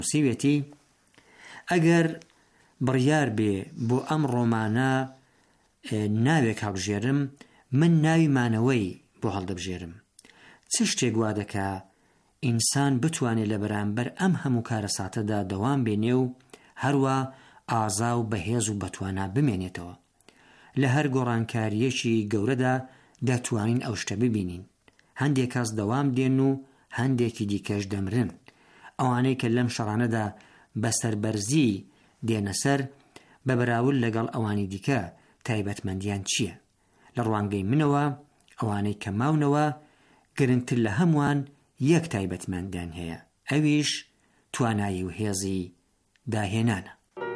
سیوێتی ئەگەر بڕیار بێ بۆ ئەم ڕۆمانە ناوێک هەڵبژێرم، من ناوی مانەوەی بۆ هەڵدەبژێرم. چ شتێک وا دەکا ئینسان بتوانێت لە بەرامبەر ئەم هەموو کارەساتەدا دەوام بێنێ و هەروە ئازا و بەهێز و بەتوانا بمێنێتەوە. لە هەر گۆڕانکاریەکی گەورەدا دەتوانین ئەو شتە ببینین. هەندێک کەس دەوام دێن و هەندێکی دیکەش دەمرن. ئەوانەی کە لەم شەڕانەدا بەسەربەرزی دێنە سەر بە بەراورد لەگەڵ ئەوانی دیکە تایبەتمەندیان چییە؟ لە ڕوانگەی منەوە ئەوانەی کە ماونەوە گرنگتر لە هەمووان یەک تایبەتمەندیان هەیە، ئەویش توانایی و هێزی داهێنانە.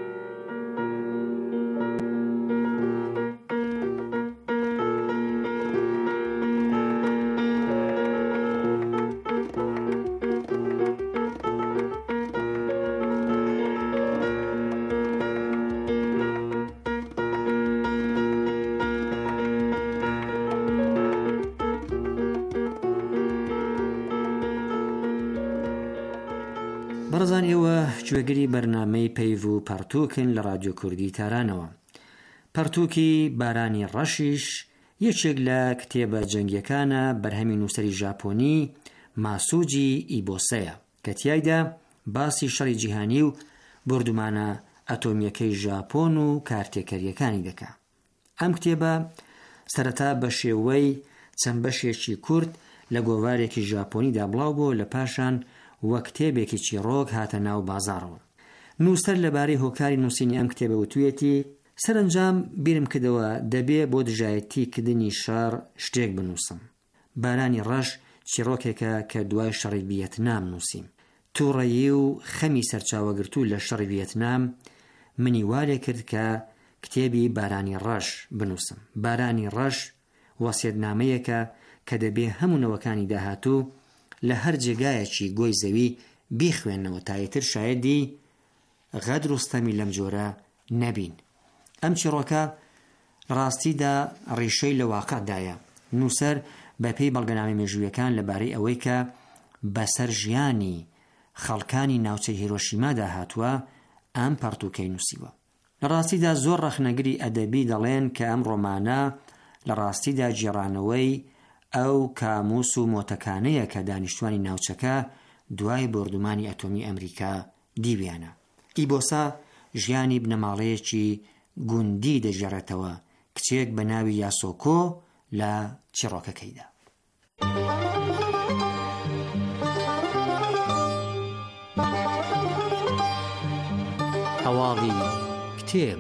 بەڕێزان، ئێوە گوێگری بەرنامەی پەیڤ و پەرتووکن لە رادیۆ کوردی تارانەوە. پەرتووکی بارانی ڕەشیش یەکێک لە کتێبە جەنگیەکانە بەرهەمی نووسەری ژاپۆنی ماسوجی ئیبۆسەیە کە تیایدا باسی شەڕی جیهانی و بردومانە ئەتۆمیەکەی ژاپۆن و کارتێکەریەکانی دەکا. ئەم کتێبە سەرەتا بە شێوەی چەند بەشێکی کورت لە گۆڤارێکی ژاپۆنیدا بڵاو بۆ، لە پاشان وە کتێبێکی چیرۆک هاتە ناو بازاڕەوە. نووسەر لەبارەی هۆکاری نووسینی ئەم کتێبە وتوویەتی سەرنجام بیرم کردەوە دەبێ بۆ دژایەتی کردنی شەڕ شتێک بنووسم. بارانی ڕەش چیرۆکێکە کە دوای شەڕی ڤیەتنام نووسیم. تووڕەیی و خەمی سەرچاوەگرتوو لە شەڕی ڤیەتنام منی وارێ کرد کە کتێبی بارانی ڕەش بنووسم. بارانی ڕەش وەسیەتنامەیەکە کە دەبێ هەموو نەوەکانی داهاتوو لە هەر جێگایەکی گۆی زەوی بیخوێنەوە تا یەتر شایەدی غەد ڕوستەمی لەم جۆرە نەبین. ئەم چیرۆکە ڕاستیدا ڕیشەی لە واقعدایە. نووسەر بەپێی بەڵگەنامەی مێژوویەکان لەبارەی ئەوەی کە بەسەر ژیانی خەڵکانی ناوچەی هیرۆشیمادا هاتووە ئەم پەرتووکەی نووسیوە. لە ڕاستیدا زۆر ڕەخنەگری ئەدەبی دەڵێن کە ئەم ڕۆمانە لە ڕاستیدا جێڕانەوەی ئەو کاموس و مۆتەکانەیە کە دانیشتوانی ناوچەکە دوای بردومانی ئەتۆمی ئەمریکا دیویانە. ئیبۆسا ژیانی بنەماڵەیەکی گوندی دەژێڕێتەوە، کچێک بە ناوی یاسۆکۆ لە چیرۆکەکەیدا. هەواڵی کتێب.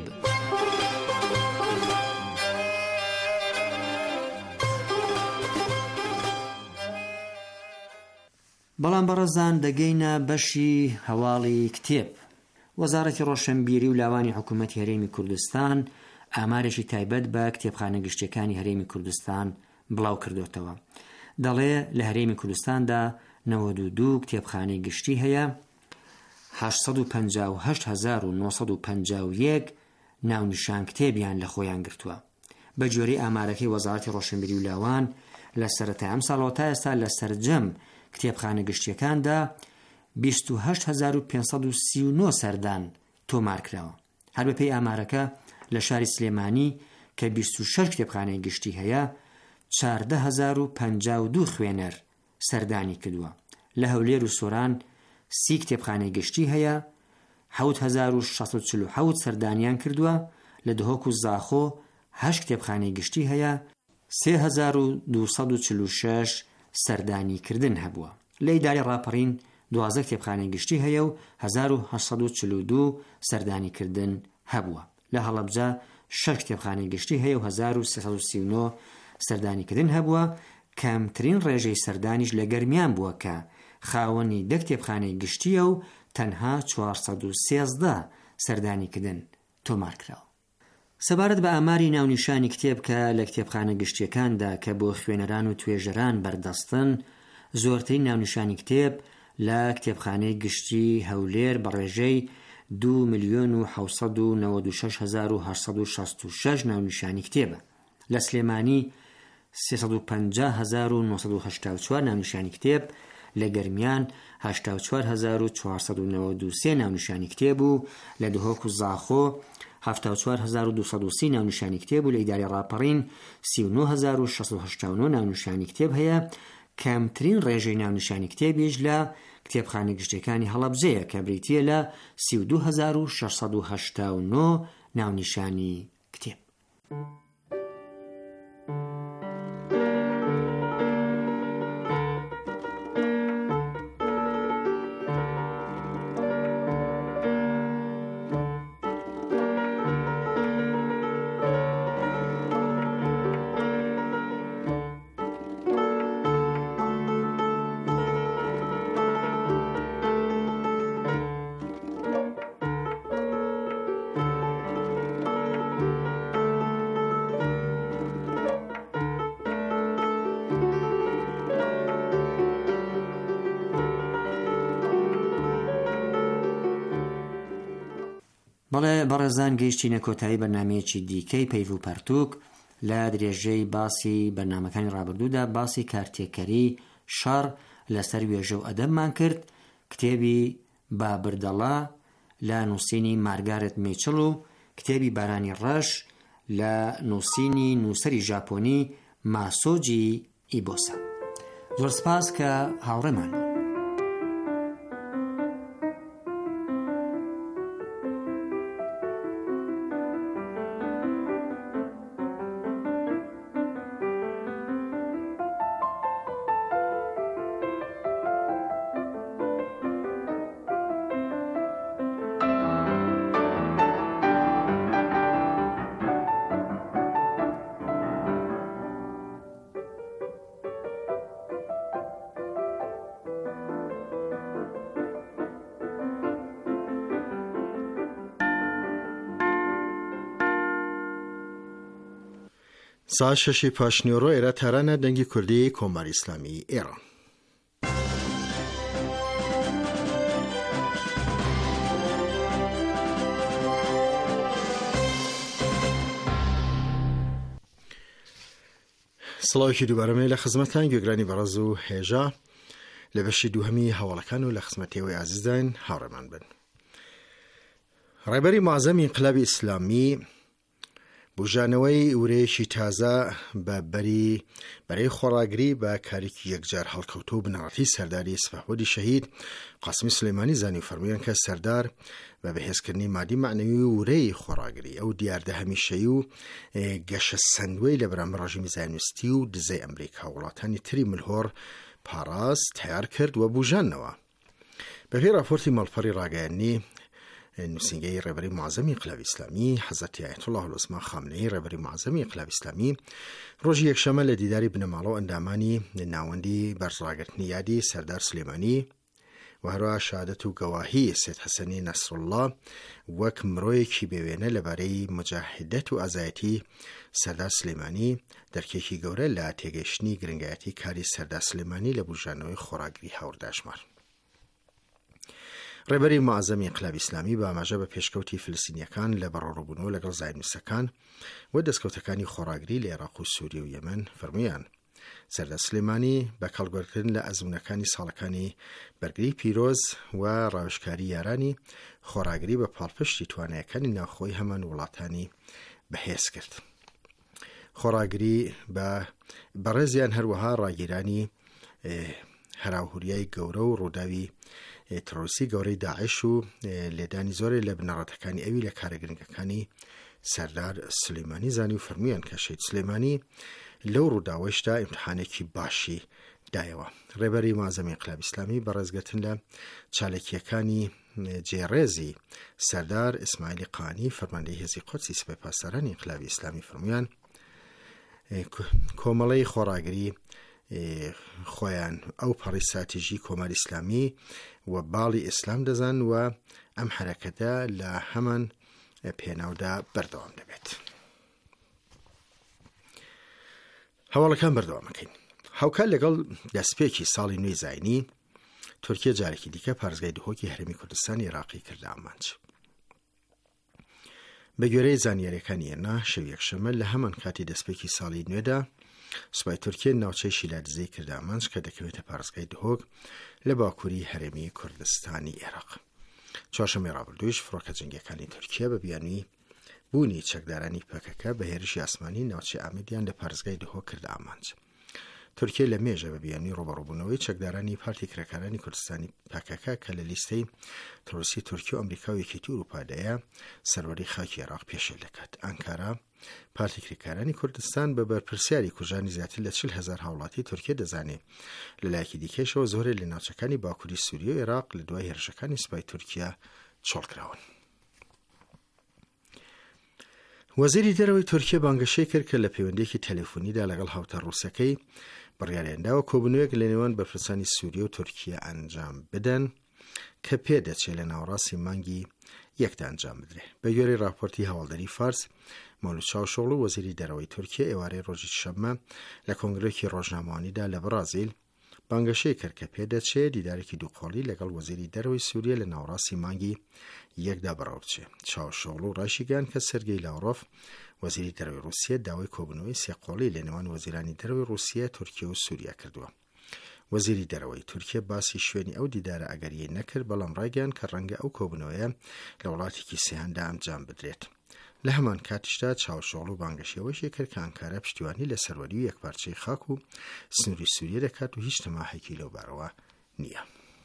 بەڵام بەڕێزان دەگەینە بەشی هەواڵی کتێب. وەزارەتی ڕۆشنبیری و لاوانی حکوومەتی هەرێمی کوردستان ئامارێکی تایبەت بە کتێبخانە گشتیەکانی هەرێمی کوردستان بڵاو کردوتەوە. دەڵێ لە هەرێمی کوردستاندا 92 کتێبخانەی گشتی هەیە، 858,951 ناونیشان کتێبیان لە خۆیان گرتووە. بە جۆری ئامارەکەی وەزارەتی ڕۆشنبیری و لاوان لە سەرەتای ئەم ساڵەوە تا ئێستا لە سەرجەم کتێبخانە گشتیەکاندا 28,539 سەردان تۆمارکراوە. هەر بەپێی ئامارەکە لە شاری سلێمانی کە 26 کتێبخانەی گشتی هەیە 14,052 خوێنەر سەردانی کردووە. لە هەولێر و سۆران 30 کتێبخانەی گشتی هەیە، 7,647 سەردانیان کردووە. لە دهۆک و زاخۆ 8 کتێبخانەی گشتی هەیە، 3,246 سەردانی کردن هەبووە. لە ئیداری ڕاپەڕین 12 کتێبخانەی گشتی هەیە و 1,842 سەردانی کردن هەبووە. لە هەڵەبجە 6 کتێبخانەی گشتی هەیە و 1,339 سەردانی کردن هەبووە. کەمترین ڕێژەی سەردانیش لە گەرمیان بووە کە خاوەنی 10 کتێبخانەی گشتیە و تەنها 413 سەردانی کردن تۆمارکراوە. سەبارەت بە ئاماری ناونیشانی کتێب کە لە کتێبخانە گشتیەکاندا کە بۆ خوێنەران و توێژەران بەردەستن، زۆرترین ناونیشانی کتێب لە کتێبخانەی گشتی هەولێر بە ڕێژەی 2,796,866 ناونیشانی کتێبە. لە سلێمانی 350,984 ناونیشانی کتێب، لە گەرمیان 84,493 ناونیشانی کتێب و لە دهۆک و زاخۆ 74,230 ناونیشانی کتێب و لە ئیداری ڕاپەڕین 39,689 ناونیشانی کتێب هەیە. کەمترین ڕێژەی ناونیشانی کتێبیش لە کتێبخانە گشتەکانی هەڵەبجەیە کە بریتیە لە 32,689 ناونیشانی کتێب. بەڵێ بەڕێزان گەیشتینە کۆتایی بەرنامەیەکی دیکەی پەیو و پەرتووک. لە درێژەی باسی بەرنامەکانی ڕابردوودا باسی کارتێکەری شەڕ لەسەر وێژە و ئەدەبمان کرد. کتێبی بابردەڵا لە نووسینی مارگارێت میچڵ و کتێبی بارانی ڕەش لە نووسینی نووسەری ژاپۆنی ماسۆجی ئیبۆسا. زۆر سپاس کە هاوڕێمان. ساعت 6 پاشنیۆڕۆ ئێرە تارانە دەنگی کوردی کۆماری ئیسلامی ئێران. سڵاوێکی دووبارەمەی لە خزمەتان گوێگرانی بەڕێز و هێژە لە بەشی دووهەمی هەواڵەکان و لە خزمەتێوەی عزیزدان هاوڕێمان بن. ڕێبەری معزەمی ئینقلابی ئیسلامی بژانەوەی ورەیەکی تازە بەرەی خۆڕاگری بە کارێکی یەکجار هەڵکەوتۆ و بنەڕەتی سەرداری سپاهبەدی شەهید قاسمی سلەیمانی زانی و فەرموویان کە سەردار بە بەهێزکردنی مادی معنەوی ورەی خۆڕاگری ئەو دیاردە هەمیشەیی و گەشە سندوەی لە بەرامبەر ڕژیمی زایۆنیستی و دزەی ئەمریکا وڵاتانی تری ملهۆر پاراست تیار کرد و بژانەوە. بەپێی راپۆرتی مەڵپەڕی ڕاگەیاندنی نووسینگەی ڕێبەری معزەمی ئینقلابی ئیسلامی حەزەتی ئایەتوڵڵاه العوزما خامنەیی ڕێبەری معزەمی ئینقلابی ئیسلامی ڕۆژی یەکشەمە لە دیداری بنەماڵە و ئەندامانی ناوەندی بەرزڕاگرتنی یادی سەردار سلێمانی و هەروەها شهادەت و گەواهی سید حەسەنی نەسڕوڵڵاه وەک مرۆیەکی بێوێنە لەبارەی مجاهدەت و ئازایەتی سەردار سلێمانی دەرکێکی گەورە لە تێگەیشتنی گرنگایەتی کاری سەردار سلێمانی لە بژانەوەی خۆڕاگری هاورداشمار. ڕێبەری معزەمی ئینقلابی ئیسلامی بە ئاماژە بە پێشکەوتی فلستینیەکان لە بەڕۆڕووبوونەوە لەگەڵ زایۆنیستەکان و دەستکەوتەکانی خۆڕاگری لە عێراق و سووریە و یەمەن فەرموویان سەردار سلێمانی بە کەڵگوەرکردن لە ئەزمونەکانی ساڵەکانی بەرگری پیرۆز و ڕاوێژکاری یارانی خۆڕاگری بە پاڵپشتی توانایەکانی ناوخۆی هەمان وڵاتانی بەهێز کرد. خۆڕاگری بەڕێزیان هەروەها ڕاگیرانی هەراوهوریای گەورە و ڕووداوی ترۆریستی گەورەی داعش و لێدانی زۆرێک لە بنەڕەتەکانی ئەوی لە کارە گرنگەکانی سەردار سلێمانی زانی و فەرموویان کە شەید سلێمانی لەو ڕووداوەشدا ئیمتحانێکی باشی دایەوە. ڕێبەری معزەمی ئینقلابی ئیسلامی بە ڕێزگەتن لە چالێکیەکانی جێڕێزی سەردار ئیسماعیلی قانی فەرماندەی هێزی قودسی سپای پاسدارانی ئینقلابی ئیسلامی فەرموویان کۆمەڵەی خۆڕاگری خۆیان ئەو پەڕی ساتیژی کۆماری ئیسلامی و باڵی ئیسلام دەزان و ئەم حرەکەتە لە هەمان پێناودا بەردەوام دەبێت. هەواڵەکان بەردەوامەکەین. هاوکار لەگەڵ دەستپێکی ساڵی نوێی زاینی تورکیا جارێکی دیکە پارێزگای دهۆکی هەرێمی کوردستانی عێراقی کردە ئامانج. بە گوێرەی زانیاریەکانی ئێرنا شەوی یەکشەمە لە هەمان کاتی دەستپێکی ساڵی نوێدا سوپای تورکیا ناوچەی شیلادزەی کردە ئامانج کە دەکەوێتە پارێزگای دهۆک لە باکووری هەرێمی کوردستانی عێراق. چوارشەمەی ڕابردوویش فڕۆکە جەنگیەکانی تورکیا بە بیانووی بوونی چەکدارانی پەکەکە بە هێرشی ئاسمانی ناوچەی ئامێدیان لە پارێزگای دهۆ کرد ئامانج. تورکیا لە مێژە بە بیانووی ڕۆبەڕووبوونەوەی چەکدارانی پارتی کرێکارانی کوردستانی پەکەکە کە لە لیستەی تۆڕسی تورکیا و ئەمریکا و یەکێتی ئەوروپادایە سەروەری خاکی عێراق پێشێل دەکات. ئەنکارا پارتی کرێکارانی کوردستان بە بەرپرسیاری کوژانی زیاتر لە 40,000 هاوڵاتی تورکیا دەزانێت لەلایەکی دیکەشەوە زۆرێک لە ناوچەکانی باکووری سووریا و عێراق لە دوای هێرشەکانی سوپای تورکیا چۆڵکراون. وەزیری دەرەوەی تورکیا بانگەشەی کرد کە لە پەیوەندیەکی تەلەفۆنیدا لەگەڵ هاوتە ڕووسەکەی بڕیارێنراوە کۆبوونەوەیەک لە نێوان بەرپرسانی سووریا و تورکیا ئەنجام بدەن کە پێدەچێت لە ناوەڕاستی مانگی یەکدا ئەنجام بدرێت. بە گوێرەی راپۆرتی هەواڵدەری فارس، مەولود چاوشۆغلو وەزیری دەرەوەی تورکیا ئێوارەی ڕۆژی شەممە لە کۆنگرێکی ڕۆژنامەوانیدا لە برازیل بانگەشەی کرد کە پێدەچێت دیدارێکی دووقۆڵی لەگەڵ وەزیری دەرەوەی سووریا لە ناوەڕاستی مانگی یەکدا بەڕاوبچێت. چاوشۆغلو ڕایشیگەیاند کە سەرگەی لاڤڕۆڤ وەزیری دەرەوەی رووسیا داوای کۆبوونەوەی سێقۆڵی لە نێوان وەزیرانی دەرەوەی رووسیا، تورکیا و سووریا کردووە. وەزیری دەرەوەی تورکیا باسی شوێنی ئەو دیدارە ئەگەریە نەکرد، بەڵام ڕایگەیاند کە ڕەنگە ئەو کۆبوونەوەیە لە وڵاتێکی سێهەمدا ئەنجام بدرێت. لە هەمان کاتیشدا چاوشۆغلو بانگەشەوەیشی کرد کە ئەنکارا پشتیوانی لە سەروەری و یەکپارچەی خاک و سنووری سووریا دەکات و هیچ تەماحێکی لەوبارەوە نییە.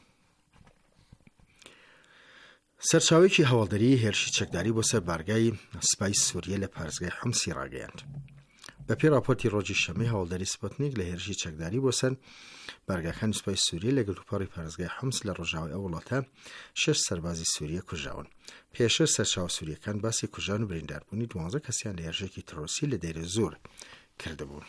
سەرچاوێکی هەواڵدەری هێرشی چەکداری بۆ سەر بارگای سپای سووریا لە پارێزگای حومسی ڕاگەیاند. بە پێی راپۆرتی ڕۆژی شەمەی هەواڵدەری سپوتنیک لە هێرشی چەکداری بۆ سەر بارگاکانی سوپای سووریا لە گرتوپەڕی پارێزگای حومس لە ڕۆژاوای ئەو وڵاتە 6 سەربازی سووریا کوژراون. پێشتر سەرچاوە سووریەکان باسی کوژان و برینداربوونی 12 کەسیان لە هێرشێکی تەڕۆسی لە دەیرە زۆر کردبوون.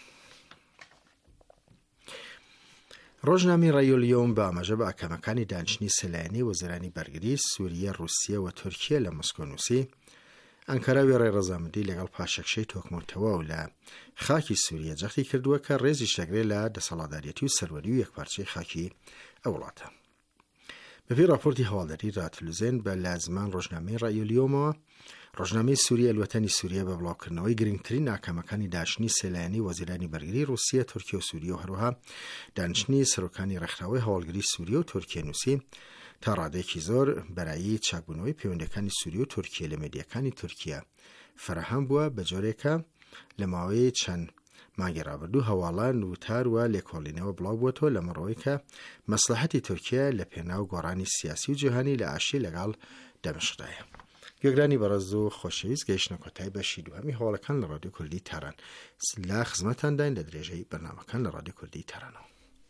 ڕۆژنامەی ڕایۆلیۆم بە ئاماژە بە ئاکامەکانی دانیشتنی سەلایەنی وەزیرانی بەرگری سووریا، رووسیا و تورکیا لە مۆسکۆ نووسی ئەنکارا وێڕای ڕەزامەندی لەگەڵ پاشەکشەی تۆکمۆتەوە و لە خاکی سووریا جەختی کردووە کە ڕێزی شەگرێ لە دەسەڵاتدارەتی و سەروەری و یەکپارچەی خاکی ئەو وڵاتە. بەپێی راپۆرتی هەواڵدەری راتلوزێن بە لە زمان ڕۆژنامەی ڕایۆلیۆمەوە، ڕۆژنامەی سووریا ئەلوەتەنی سووریا بە بڵاوکردنەوەی گرنگترین ئاکامەکانی دانیشتنی سەلایەنی وەزیرانی بەرگری رووسیا، تورکیا و سووریا و هەروەها دانیشتنی سەرۆکانی ڕێکخراوەی هەواڵگری سووریا و تورکیا نووسی تا ڕادێکی زۆر بەرایی چاکبوونەوەی پەیوەندیەکانی سووریا و تورکیا لە مێدیەکانی تورکیا فراهەم بووە. بە جۆرێکە لە ماوەی چەند مانگی ڕابردوو هەواڵان وتار وە لێکۆڵینەوە بڵاو بووەتەوە لە مەڕەوەی کە مەسلەحەتی تورکیا لە پێناو گۆڕانی سیاسی و جیهانی لە ئاشی لەگەڵ دەمەشقدایە. گوێگرانی بەڕێز و خۆشەویست، گەیشتنە کۆتایی بەشی دووهەمی هەواڵەکان لە ڕادیۆ کوردی تاران. لە خزمەتانداین لە درێژەی بەرنامەکان لە ڕادیۆ کوردی تارانەوە.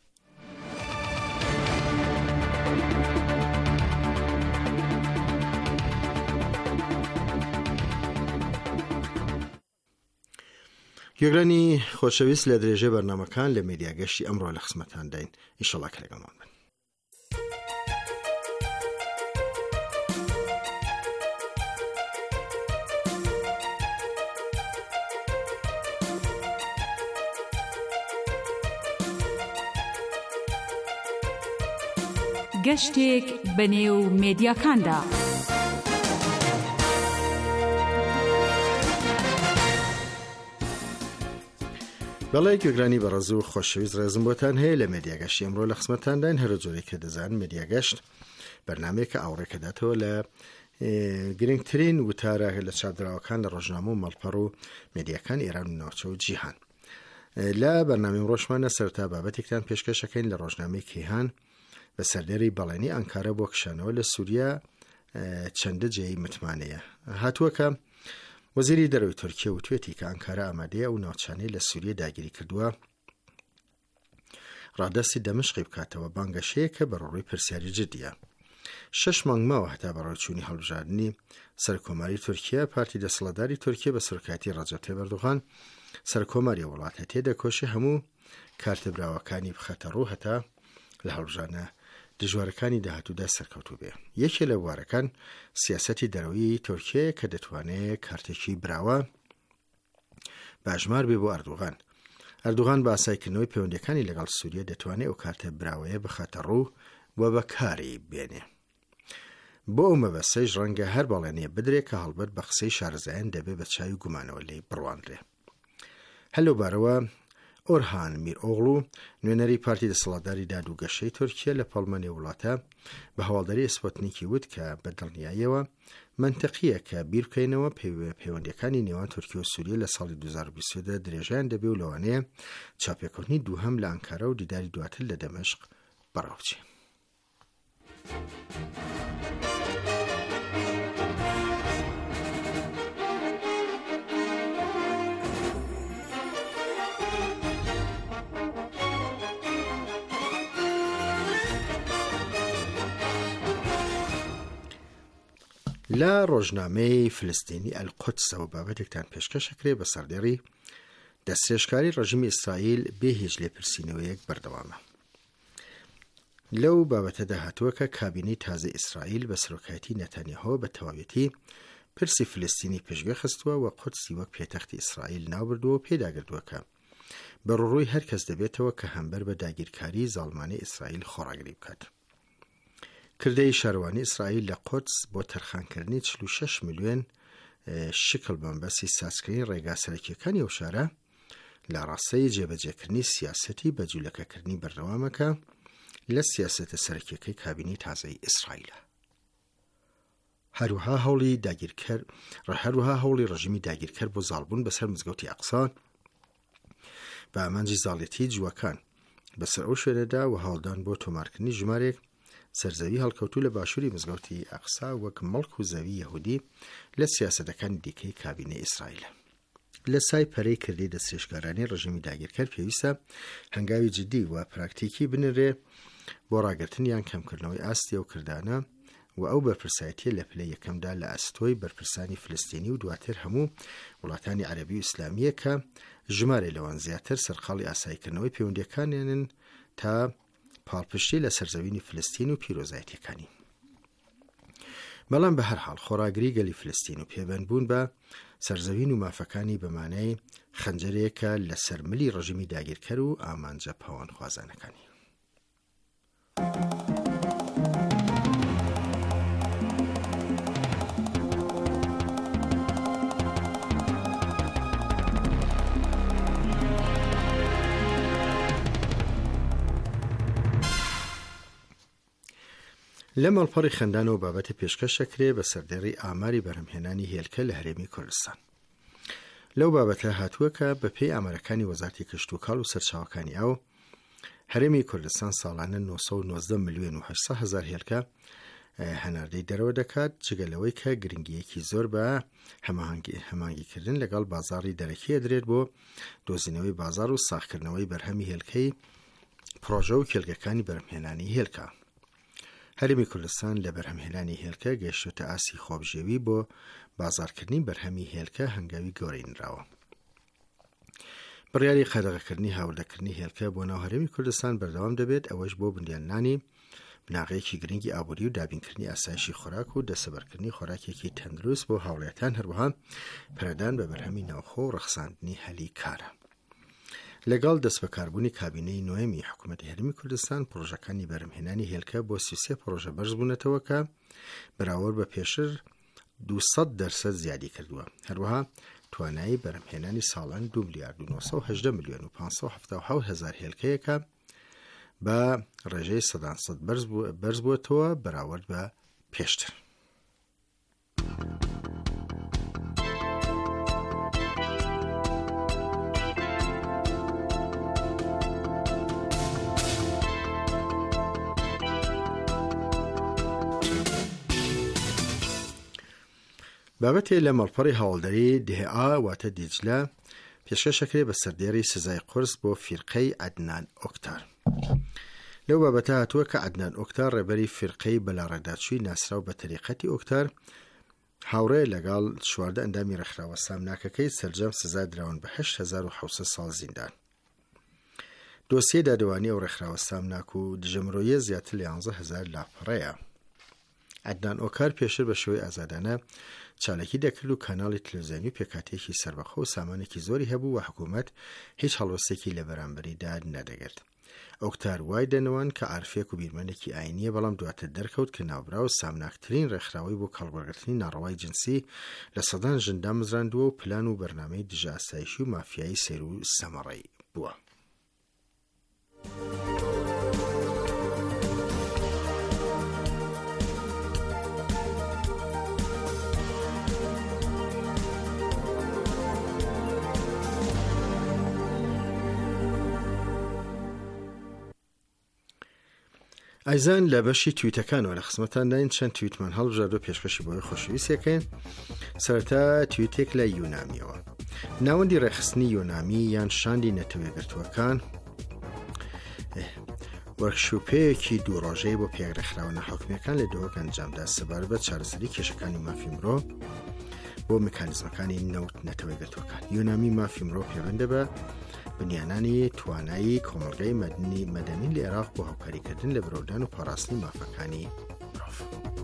گوێگرانی خۆشەویست، لە درێژەی بەرنامەکان لە میدیا گەشتی ئەمڕۆ لە خزمەتانداین. ئینشەڵڵا کە لەگەڵمان بن. گەشتێک بەنێو میدیاکاندا. بەڵێ گوێگرانی بەڕێز و خۆشەویست، ڕێزم بۆتان هەیە لە میدیاگەشتی ئەمڕۆ لە خزمەتانداین. هەر جۆرێک کە دەزانن میدیاگەشت بەرنامەیەکە ئاوڕێکە داتەوە لە گرنگترین وتارە لە چاپدراوەکان لە ڕۆژنامە و مەڵپەڕ و میدیاکان ئێران و ناوچە و جیهان. لە بەرنامەی ڕۆژمانە سەرتا بابەتێکتان پێشکەشەکەین لە ڕۆژنامەی کەیهان بە سەردەری بەڵێنی ئەنکارە بۆ کشانەوە لە سووریا چەندە جێی متمانەیە. هاتووەکە وەزیری دەرەوەی تورکیا وتوێتی کە ئەنکارە ئامادەیە و ناوچانەی لە سووریا داگیری کردووە ڕادەستی دەمشقی بکاتەوە. بانگەشەیە کە بەڕۆڕی پرسیاری جدیە. 6 مانگ ماوە هەتا بەڕێوەچوونی هەڵبژاردننی سەرکۆماری تورکیا، پارتی دەسەڵاتداری تورکیا بە سەرۆکایەتی ڕەجەب تایب ئەردوغان سەرکۆماری وڵاتە تێدەکۆشی هەموو کارتەبراوەکانی بخەتە ڕوو هەتا لە هەڵبژاردنە دژوارەکانی داهاتوودا سەرکەوتوو بێ. یەکێ لە بوارەکان سیاسەتی دەرەوەی تورکیا کە دەتوانێت کارتێکی براوە باژمار بێ بۆ ئەردوغان. ئەردوغان بە ئاسایکردنەوەی پەیوەندیەکانی لەگەڵ سووریا دەتوانێت ئەو کارتە براوەیە بخاتە ڕوو و بەکاری بێنێ. بۆ ئەو مەبەستەیش ڕەنگە هەر بەڵێنێ بدرێت کە هەڵبەت بە قسەی شارەزایان دەبێت بە چاوی گومانەوە لێی بڕواندرێ. هەلو بارەوە ئۆرهان میرئۆغڵو نوێنەری پارتی دەسەڵاتداری دادوگەشەی تورکیا لە پەڵمەنی وڵاتە بە هەواڵداری سپوتنیکی وت کە بە دڵنیاییەوە منتەقیە کە بیر بکەینەوە پەیوەندیەکانی نێوان تورکیا و سووریا لە ساڵی 2023 درێژیان دەبێ و لەوانەیە چاپێککەوتنی دووهەم لە ئەنکارە و دیداری دواتر لە دەمەشق بەڕاوچێ. لە ڕۆژنامەی فلستینی ئەلقودسەوە بابەتێکتان پێشکەشەکرێ بە سەردێڕی دەستێشکاری ڕژیمی ئیسرائیل بێ هیچ لێپرسینەوەیەک بەردەوامە. لەو بابەتەدا هاتووە کە کابینەی تازای ئیسرائیل بە سەرۆکایەتی نەتانیاهۆ بە تەواوێتی پرسی فلستینی پێشگوێ خستووە و قودسی وەک پێتەختی ئیسرائیل ناوبردووە و پێداگردووە کە بەڕووڕووی هەر کەس دەبێتەوە کە هەمبەر بە داگیرکاری زاڵمانەی ئیسرائیل خۆڕاگری بکات. کردەی شارەوانی ئیسرائیل لە قودس بۆ تەرخانکردنی 46 ملیۆن شکل بەمبەسی سازکردنی ڕێگا سەرەکیەکانی ئەو شارە لە ڕاستەی جێبەجێکردنی سیاسەتی بەجوولەکەکردنی بەردەوامەکە لە سیاسەتە سەرەکیەکەی کابینەی تازای ئیسرائیلە. هەروەها هەوڵی ڕژیمی داگیرکەر بۆ زاڵبوون بەسەر مزگەوتی ئەقسا بە ئامانجی زاڵێتی جووەکان بەسەر ئەو شوێنەدا و هەوڵدان بۆ تۆمارکردنی ژمارێک سەرزەوی هەڵکەوتوو لە باشووری مزگەوتی ئەقسا وەک مەڵک و زەوی یەهودی لە سیاسەتەکانی دیکەی کابینەی ئیسرائیل. لە سای پەرەی کردی دەستێشکارانی ڕژیمی داگیرکەر پێویستە هەنگاوی جدی و پراکتیکی بنرێ بۆ ڕاگرتن یان کەمکردنەوەی ئاستی ئەو کردانە و ئەو بەرپرسایەتیە لە پلەی یەکەمدا لە ئەستۆی بەرپرسانی فلستینی و دواتر هەموو وڵاتانی عەرەبی و ئیسلامیە کە ژمارە لەوان زیاتر سەرقاڵی ئاساییکردنەوەی پەیوەندیەکانیانن تا پاڵپشتی لە سەرزەوینی فلستین و پیرۆزایەتیەکانی. بەڵام بە هەر حاڵ خۆراگری گەلی فلستین و پێبەندبوون بە سەرزەوین و مافەکانی بەمانای خەنجەرێکە لە سەرملی ڕژیمی داگیرکەر و ئامانجە پاوان خوازانەکانی. لە ماڵپەڕی خەندانەوە بابەتە پێشکەشەکرێ بە سەردێڕی ئاماری بەرهەمهێنانی هێلکە لە هەرێمی کوردستان. لەو بابەتە هاتووە کە بە پێی ئامارەکانی وەزارەتی کەشت و کاڵ و سەرچاوەکانی ئەو هەرێمی کوردستان ساڵانە 990 ملیۆن و 800 هەزار هێلکە هەناردەی دەرەوە دەکات، جگەلەوەی کە گرنگیەکی زۆر بە هەمانگیکردن لەگەڵ بازاڕی دەرەکی ئەدرێت بۆ دۆزینەوەی بازار و ساختکردنەوەی بەرهەمی هێلکەی پرۆژە و کێلگەکانی بەرهەمهێنانی هێلکە. هەرێمی کوردستان لە بەرهەمهێنانی هێلکە گەیشتوتە ئاسی خۆبژێوی بۆ بازارکردنی بەرهەمی هێلکە هەنگاوی گەورەینراوە. بڕیاری قەدەغەکردنی هاوردەکردنی هێلکە بۆ ناو هەرێمی کوردستان بەردەوام دەبێت، ئەوەش بۆ بنیاننانی بناغەیەکی گرنگی ئابووری و دابینکردنی ئاسایشی خۆراک و دەسەبەرکردنی خۆراکێکی تەندروست بۆ هاوڵاتیان، هەروەها پەرەدان بە بەرهەمی ناوخۆ و ڕەخساندنی هەلی کارە. لەگەڵ دەستبەکاربوونی کابینەی نوێمی حکوومەتی هەرێمی کوردستان پرۆژەکانی بەرهەمهێنانی هێلکە بۆ 33 پرۆژە بەرز بوونەتەوە کە بەراورد بە پێشتر 200% زیادی کردووە. هەروەها توانایی بەرهەمهێنانی ساڵان 2 ملیارد و 918 ملیۆن و 577 هەزار هێلکەیەکە بە ڕێژەی 100% بەرز بووەتەوە بەراورد بە پێشتر. بابەتێ لە مەڵپەڕی هەوڵدەری دهێئا واتە دیجلە پێشکەشەکرێ بە سەردێڕی سزای قورس بۆ فیرقەی عەدنان ئۆکتار. لەو بابەتە هاتووە کە عەدنان ئۆکتار ڕێبەری فیرقەی بەلاڕێداچووی ناسراو بە تەریقەتی ئۆکتار هاوڕێ لەگەڵ 14 ئەندامی ڕێکخراوە سامناکەکەی سەرجەم سزا دراون بە 8700 ساڵ زیندان. دۆسیە دادەوانی ئەو ڕێکخراوە سامناک و دژەمرۆیە زیاتر لە 11000 لاپەڕەیە. عەدنان ئۆکار پێشتر بە شێوەی ئازادانە چالێکی دەکرد و کاناڵی تەلەڤیزیۆنی و پێکاتێکی سەربەخۆ و سامانێکی زۆری هەبوو و حکوومەت هیچ هەڵوەستێکی لە بەرامبەریدا نەدەگرت. ئۆکتار وای دەنەوەن کە عارفێک و بیرمەنێکی ئاینیە، بەڵام دواتر دەرکەوت کە ناوبرا و سامناکترین ڕێکخراوەی بۆ کەڵبەرگرتنی ناڕەوای جنسی لە سەدان ژەندام مزراندووە و پلان و بەرنامەی دژە ئاسایشی و مافیایی سەیر و سەمەڕەی بووە. ئایزان لە بەشی تویتەکانەوە لە خزمەتان داین چەند تویتمان هەڵبژاردو پێشکەشی بۆی خۆشەویستیەکەین. سەرەتا تویتێک لە یۆنامیەوە. ناوەندی ڕێخستنی یۆنامی یان شاندی نەتەوەیەگرتووەکان وەرکشۆپەیەکی دوو ڕۆژەی بۆ پێگرەخراوە نەحوکمیەکان لە دۆک ئەنجامدا سەبارەت بە چارەسەری کێشەکانی مافی مرۆ بۆ میکانیزمەکانی نەوت نەتەوەیەگرتووەکان. یۆنامی مافی مرۆ پەیوەندە بە بنیانانی توانایی کۆمەلگای مەدەنی لە عێراق بۆ هاوکاریکردن لە برەودان و پاراستنی مافەکانی مرۆڤ.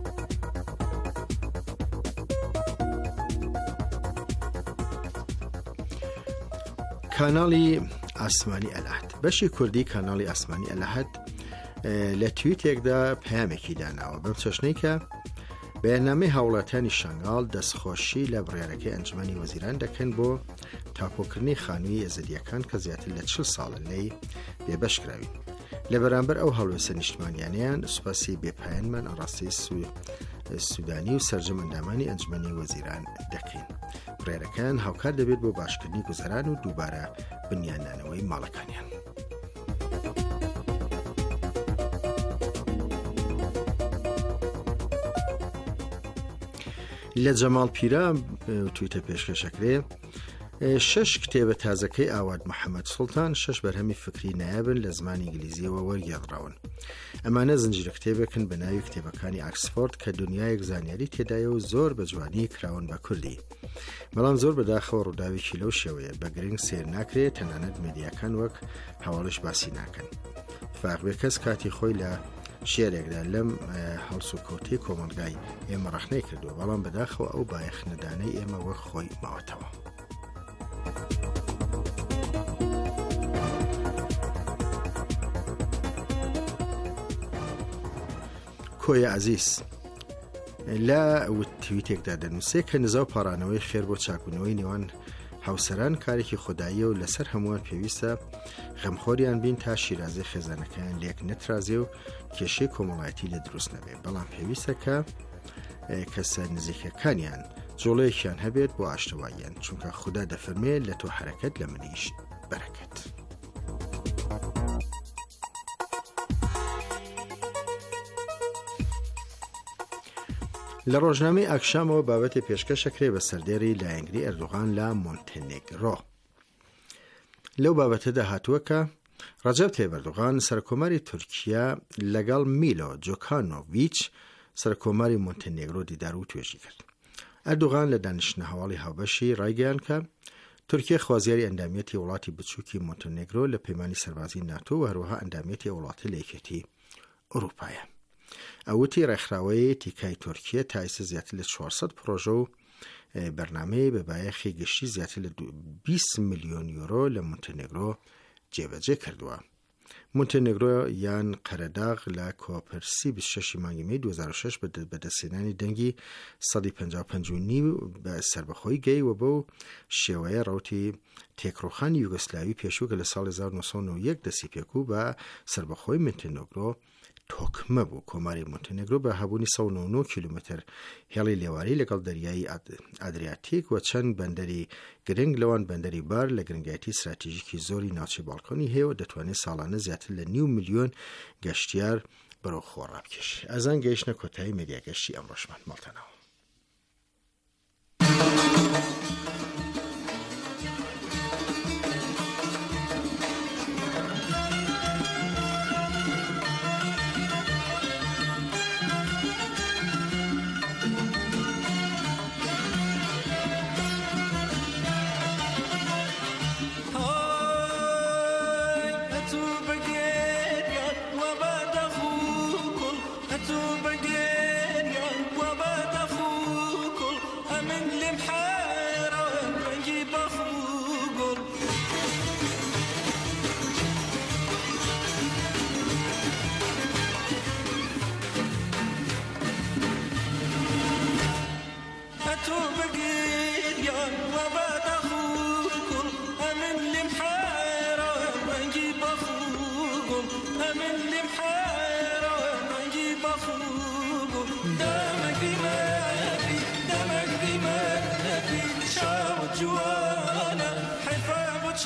کاناڵی ئاسمانی ئەلەحد. بەشی کوردی کاناڵی ئاسمانی ئەلەحد لە تویتێکدا پەیامێکی داناوە بەم چەشنەی کە بەیاننامەی هاوڵاتیانی شنگال دەستخۆشی لە بڕیارەکەی ئەنجومەنی وەزیران دەکەن بۆ تاپۆکردنی خانووی ئێزدیەکان کە زیاتر لە 40 ساڵە لەی بێبەشکراوین. لە بەرامبەر ئەو هەڵوێستە نیشتمانیانیان سوپاسی بێپایانمان ئەڕاستی سوودانی و سەرجەم ئەندامانی ئەنجومەنی وەزیران دەکەین. بڕیارەکان هاوکار دەبێت بۆ باشکردنی گوزەران و دووبارە بنیانانەوەی ماڵەکانیان. لە جەماڵ پیرە تویتە پێشکەشەکرێ 6 کتێبە تازەکەی ئاواد محەممەد سوڵتان 6 بەرهەمی فکری نایابن لە زمانی ئینگلیزیەوە وەرگێڕراون. ئەمانە زنجیرە کتێبێکن بە ناوی کتێبەکانی ئاکسفۆرد کە دنیایەک زانیاری تێدایە و زۆر بە جوانی کراون بە کوردی. بەڵام زۆر بەداخەوە ڕووداوێکی لەو شێوەیە بە گرنگ سێر ناکرێت، تەنانەت مێدیاکان وەک هەواڵش باسی ناکەن. فاقبێ کەس کاتی خۆی لە شێرێکدا لەم هەڵس و کۆتی کۆمەلگای ئێمە ڕەخنەی کردووە، بەڵام بەداخەوە ئەو بایەخنەدانەی ئێمە وەک خۆی ماوەتەوە. کۆیە عەزیز لە تویتێکدا دەنووسێت کە نزا و پاڕانەوەی خێر بۆ چاکبوونەوەی نێوان هاوسەران کارێکی خودداییە و لەسەر هەمووان پێویستە غەمخۆریان بین تا شیرازەی خێزانەکەیان لێک نەترازێ و کێشەی کۆمەڵایەتی لێ دروست نەبێ، بەڵام پێویستە کە کەسە نزیکەکانیان جۆڵەیەکیان هەبێت بۆ ئاشتەواییان، چونکە خوددا دەفەرمێت لە تۆ حرەکەت لە منیش بەرەکەت. لە ڕۆژنامەی ئاکشامەوە بابەتی پێشکەشەکرێ بە سەردێری لایەنگری ئەردوغان لە مۆنتێنێگرۆ. لەو بابەتەدا هاتووە کە ڕەجەب تەیب ئەردوغان سەرکۆماری تورکیا لەگەڵ میلۆ جۆکانۆڤیچ سەرکۆماری مۆنتێنێگرۆ دیدار و توێژی کرد. ئەردوغان لە دانیشتنە هەواڵی هاوبەشی ڕایگەیان کە تورکیا خوازیاری ئەندامەتی وڵاتی بچووکی مۆنتێنێگرۆ لە پەیمانی سەربازی ناتۆ و هەروەها ئەندامەتی وڵاتی لە یەکێتی ئەوروپایە. ئەوتی ڕێکخراوەیە تیکای تورکیا تا ئێستا زیاتر لە 400 پرۆژە و بەرنامەیە بە بایەخی گشتی زیاتر لە 20 میلیۆن یورۆ لە مۆنتێنێگرۆ جێبەجێ کردووە. مۆنتێنێگرۆ یان قەرەداغ لە کۆپەرسی 26 مانگی مەی 2006 بەدەستهێنانی دەنگی 155 بە سربەخۆی گەیوە بۆ شێوەیە ڕەوتی تێکڕۆخانی یوگۆسلاوی پێشوو کە لە ساڵی 1991 دەستی پێکوو بە سربەخۆی مۆنتێنێگرۆ تۆکمە بوو. کۆماری مۆنتێنێگرۆ بە هەبوونی 109 کیلومتر هێڵی لێواری لەگەڵ دەریایی ئادریاتیک و چەند بەندەری گرنگ لەوان بەندەری بار لە گرنگایەتی استراتیژیکی زۆری ناوچەی باڵکۆنی هەیە و دەتوانێت ساڵانە زیاتر لە 9 میلیۆن گەشتیار بەرەو خۆ ڕابکێشێت. ئەزان گەیشتنە کۆتایی مێدیا گەشتی ئەمڕۆژمان ماڵتەنەوە.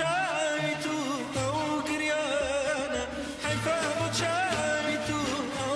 شايتو أو قريانة حيفا شايتو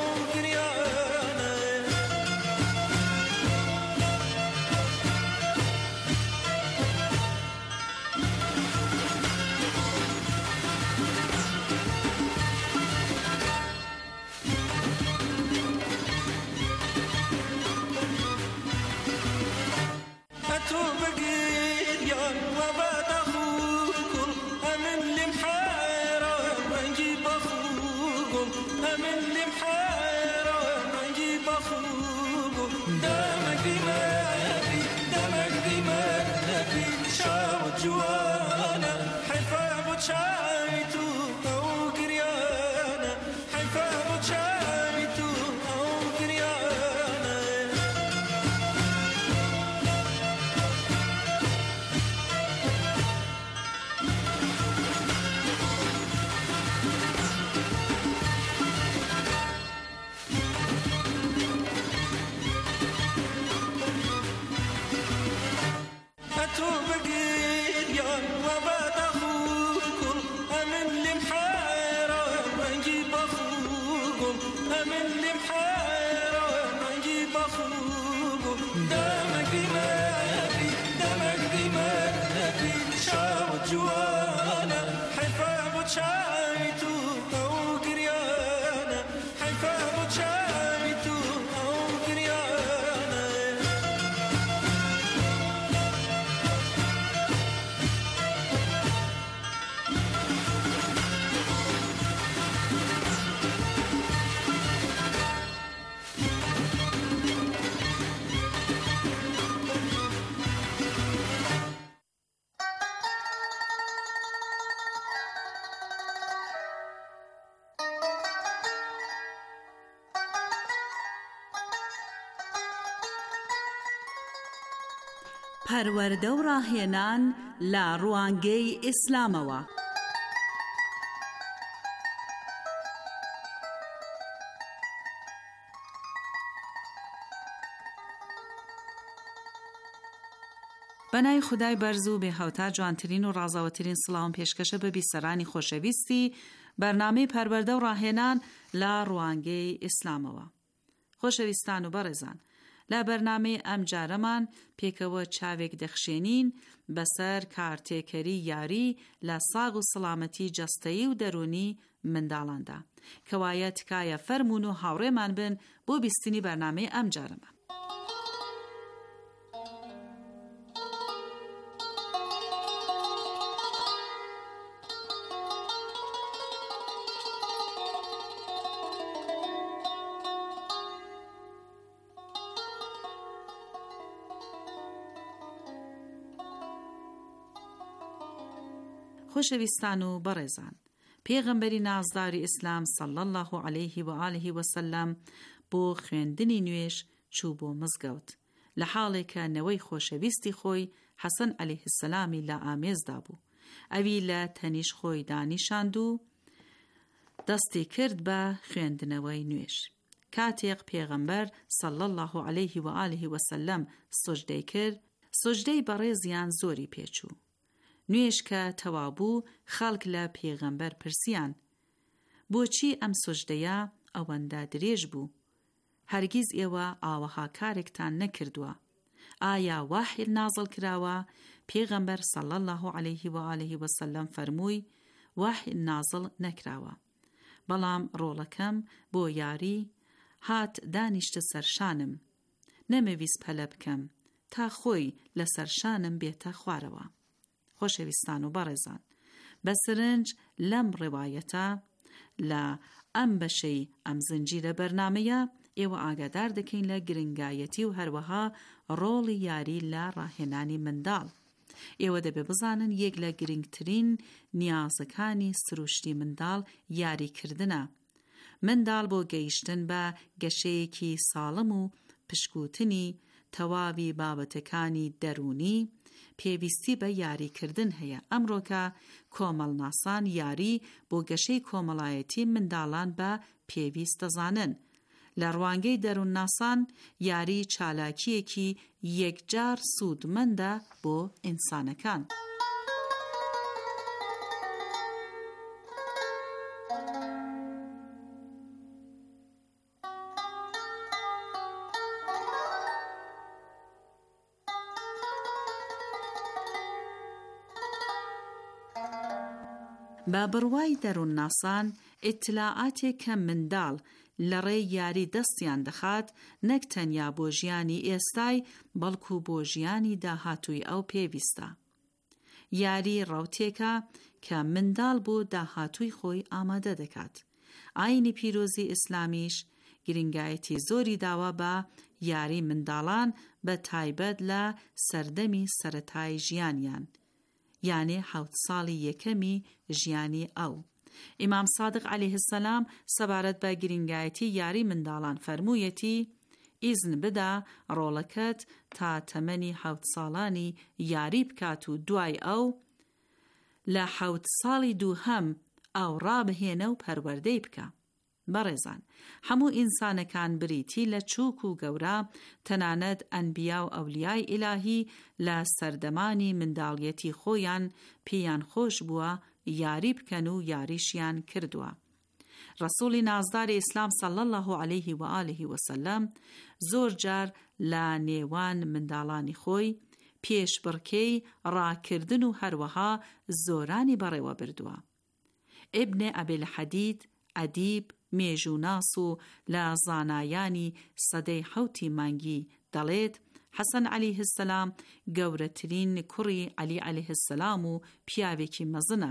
جوانا حيفا بوشايتو أو قريانا حيفا بوشايتو أو قريانا جوانا حيفا بوشايتو أو قريانا حيفا بوشايتو أو قريانا پەروەردە و ڕاهێنان لە ڕوانگەی ئیسلامەوە. بەنای خودای بەرز و بێهەوتا جوانترین و ڕازاوەترین سڵاو پێشکەشە بە بیسەرانی خۆشەویستی بەرنامەی پەروەردە و ڕاهێنان لە ڕوانگەی ئیسلامەوە. خۆشەویستان و بەڕێزان، لە بەرنامەی ئەم جارەمان پێکەوە چاوێک دەخشێنین بەسەر کارتێکەری یاری لە ساغ و سڵامەتی جەستەیی و دەرونی منداڵاندا، کەوایە تکایە فەرمون و هاوڕێمان بن بۆ بیستنی بەرنامەی ئەم جارەمان. خۆشەویستان و بەڕێزان، پێغەمبەری نازداری ئیسلام صلی الله علیه و آله و سلم بۆ خوێندنی نوێژ چوو بۆ مزگەوت، لە حاڵێکە نەوەی خۆشەویستی خۆی حەسەن عەلەیه السەلامی لە ئامێزدا بوو. ئەوی لە تەنیش خۆی دانیشاند و دەستی کرد بە خوێندنەوەی نوێژ. کاتێک پێغەمبەر صلی الله علیه و آله و سلم سوجدەی کرد، سوجدەی بەڕێزیان زۆری پێچوو. نوێژ کە تەوابوو، خەڵک لە پێغەمبەر پرسیان: بۆچی ئەم سوجدەیە ئەوەندە درێژ بوو؟ هەرگیز ئێوە ئاوەها کارێکتان نەکردووە؟ ئایا وحی نازڵ کراوە؟ پێغەمبەر صلی الله علیه و آله و سلم فەرمووی: وحی نازڵ نەکراوە، بەڵام ڕۆڵەکەم بۆ یاری هات دانیشتە سەرشانم، نەمەویست پەلە بکەم تا خۆی لە سەرشانم بێتە خوارەوە. خۆشەویستان و بەڕێزان، بە سرنج لەم ڕێوایەتە لە ئەم بەشەی ئەم زنجیرە بەرنامەیە ئێوە ئاگادار دەکەین لە گرنگایەتی و هەروەها ڕۆڵی یاری لە ڕاهێنانی منداڵ. ئێوە دەبێ بزانن یەک لە گرنگترین نیازەکانی سروشتی منداڵ یاریکردنە. منداڵ بۆ گەیشتن بە گەشەیەکی ساڵم و پشکوتنی تەواوی بابەتەکانی دەرونی پێویستی بە یاریکردن هەیە. ئەمڕۆکە کۆمەڵناسان یاری بۆ گەشەی کۆمەڵایەتی منداڵان بە پێویست دەزانن. لە ڕوانگەی دەروونناسان یاری چالاکیەکی یەکجار سوودمەندە بۆ ئینسانەکان. بە بڕوای دەروونناسان ئیتلاعاتێک کە منداڵ لە ڕێی یاری دەستیان دەخات نەک تەنیا بۆ ژیانی ئێستای بەڵکو بۆ ژیانی داهاتووی ئەو پێویستە. یاری ڕەوتێکە کە منداڵ بۆ داهاتووی خۆی ئامادە دەکات. ئاینی پیرۆزی ئیسلامیش گرنگایەتی زۆری داوە بە یاری منداڵان بە تایبەت لە سەردەمی سەرەتای ژیانیان. یانێ 7 ساڵی یەکەمی ژیانی ئەو. ئیمام سادق عەلەیه السەلام سەبارەت بە گرنگایەتی یاری منداڵان فەرموویەتی: ئیزن بدا ڕۆڵەکەت تا تەمەنی 7 ساڵانی یاری بکات و دوای ئەو لە 7 ساڵی دووهەم ئەو ڕابهێنە و پەروەردەی بکە. بەڕێزان، هەموو ئینسانەکان بریتی لە چووک و گەورە، تەنانەت ئەنبیا و ئەولیای ئیلاهی لە سەردەمانی منداڵیەتی خۆیان پێیان خۆش بووە یاری بکەن و یاریشیان کردووە. ڕەسوولی نازداری ئیسلام صلی الله علیه و آله و سلم زۆر جار لە نێوان منداڵانی خۆی پێشبڕکێی ڕاکردن و هەروەها زۆرانی بەڕێوە بردووە. ئیبن ئەبیل حەدید ئەدیب مێژووناس و لە زانایانی سەدەی 7 مانگی دەڵێت حەسەن عەلەیه السەلام گەورەترین کوڕی عەلی عەلەیه السەلام و پیاوێکی مەزنە.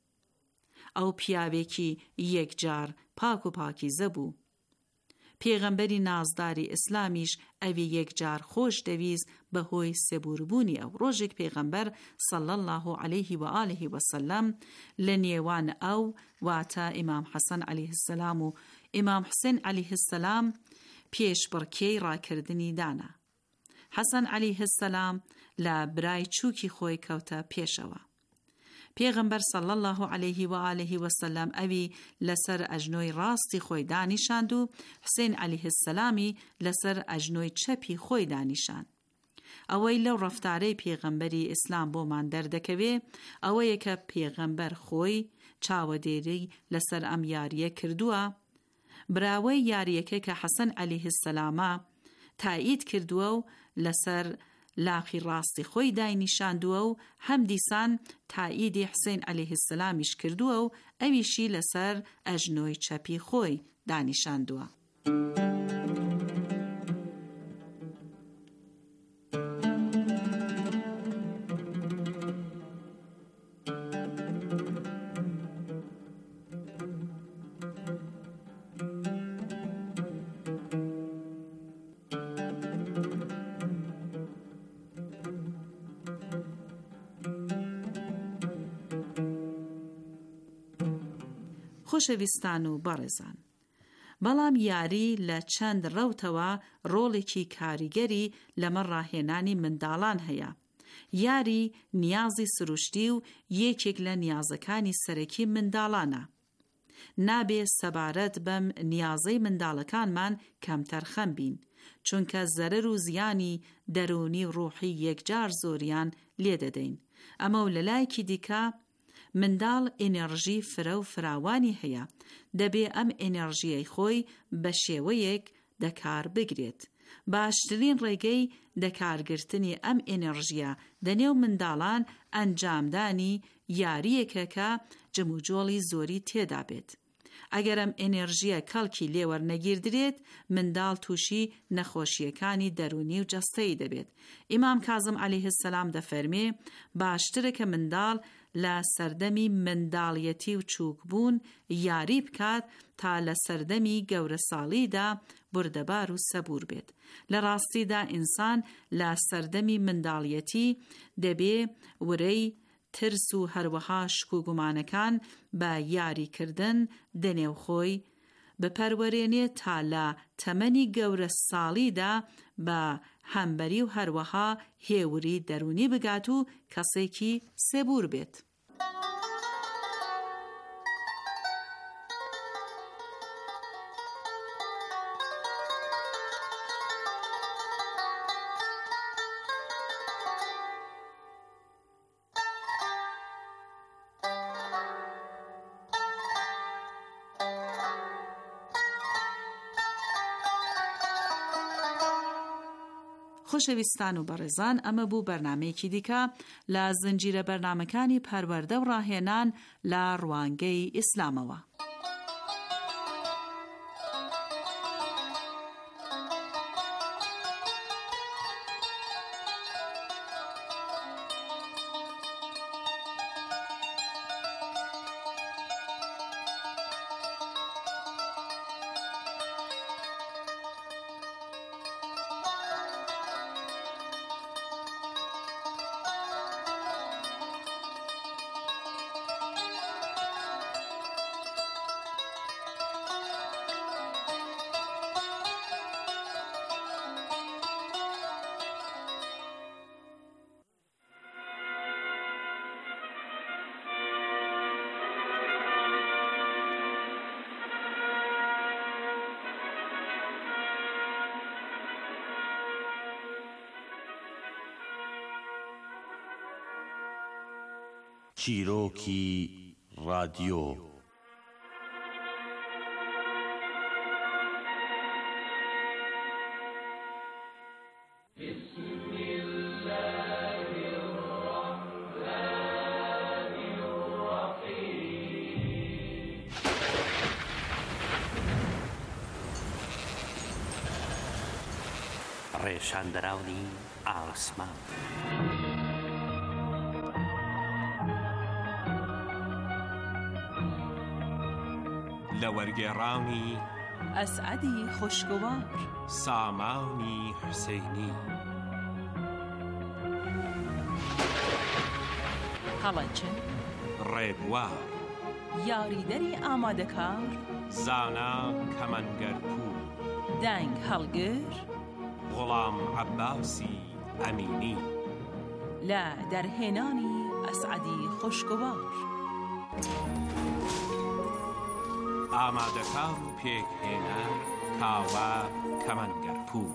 ئەو پیاوێکی یەکجار پاک و پاکیزە بوو. پێغەمبەری نازداری ئیسلامیش ئەوی یەکجار خۆش دەویست بەهۆی سێبوربوونی ئەو. ڕۆژێک پێغەمبەر صلی الله علیه و آله و سلم لە نێوان ئەو واتە ئیمام حەسەن عەلەیه السەلام و ئیمام حوسێن عەلەیه السەلام پێشبڕکێی ڕاکردنی دانا. حەسەن عەلەیه السەلام لە برای چووکی خۆی کەوتە پێشەوە. پێغەمبەر صلی الله علیه و آله و سلم ئەوی لەسەر ئەژنۆی ڕاستی خۆی دانیشاند و حوسێن عەلەیه السەلامی لەسەر ئەژنۆی چەپی خۆی دانیشاند. ئەوەی لەو ڕەفتارەی پێغەمبەری ئیسلام بۆمان دەردەکەوێ ئەوەیە کە پێغەمبەر خۆی چاوەدێری لەسەر ئەم یاریە کردووە. براوەی یاریەکە کە حەسەن عەلەیه السەلامە تایید کردووە و لەسەر لاقی ڕاستی خۆی داینیشاندووە و هەم دیسان تاییدی حوسێن عەلەیه السەلامیش کردووە و ئەویشی لەسەر ئەژنۆی چەپی خۆی دانیشاندووە. خۆشەویستان و بەڕێزان، بەڵام یاری لە چەند ڕەوتەوە ڕۆڵێکی کاریگەری لەمە ڕاهێنانی منداڵان هەیە. یاری نیازی سروشتی و یەکێک لە نیازەکانی سەرەکی منداڵانە. نابێ سەبارەت بەم نیازەی منداڵەکانمان کەمتەر خەم بین، چونکە زەرەر و زیانی دەرونی و ڕوحی یەکجار زۆریان لێدەدەین. ئەمە و لەلایەکی دیکە منداڵ ئێنێرژی فرە و فراوانی هەیە، دەبێ ئەم ئێنێرژیەی خۆی بە شێوەیەک دەکار بگرێت. باشترین ڕێگەی دەکارگرتنی ئەم ئێنێرژیە دەنێو منداڵان ئەنجامدانی یاریەکە کە جموجۆڵی زۆری تێدا بێت. ئەگەر ئەم ئێنێرژیە کەڵکی لێوەرنەگیردرێت، منداڵ تووشی نەخۆشیەکانی دەرونی و جەستەیی دەبێت. ئیمام کازم عەلەیه السەلام دەفەرمێ باشترە کە منداڵ لە سەردەمی منداڵیەتی و چووکبوون یاری بکات تا لە سەردەمی گەورە ساڵیدا بردەبار و سەبور بێت. لە ڕاستیدا ئینسان لە سەردەمی منداڵیەتی دەبێ ورەی ترس و هەروەها شکوگومانەکان بە یاریکردن دەنێو خۆی بپەروەرێنێت تا لە تەمەنی گەورە ساڵیدا بە هەمبەری و هەروەها هێوری دەرونی بگات و کەسێکی سێبور بێت. خۆشەویستان و بەڕێزان، ئەمە بوو بەرنامەیەکی دیکە لە زنجیرە بەرنامەکانی پەروەردە و ڕاهێنان لە ڕوانگەی ئیسلامەوە. چیرۆکی رادیۆ. ڕێشاندەراونی ئاسمان. لە وەرگێڕانی ئەسعەدی خوشگوار، سامانی حوسێنی، هەڵەچن، ڕێبوار، یاریدەری ئامادەکار، زانا کەمەنگەرپوو، دەنگ هەڵگر، غوڵام عەباسی ئەمینی. لە دەرهێنانی ئەسعەدی خوشگوار. ئامادەکار و پێکهێنەر کاوە کەمەنگەرپوو.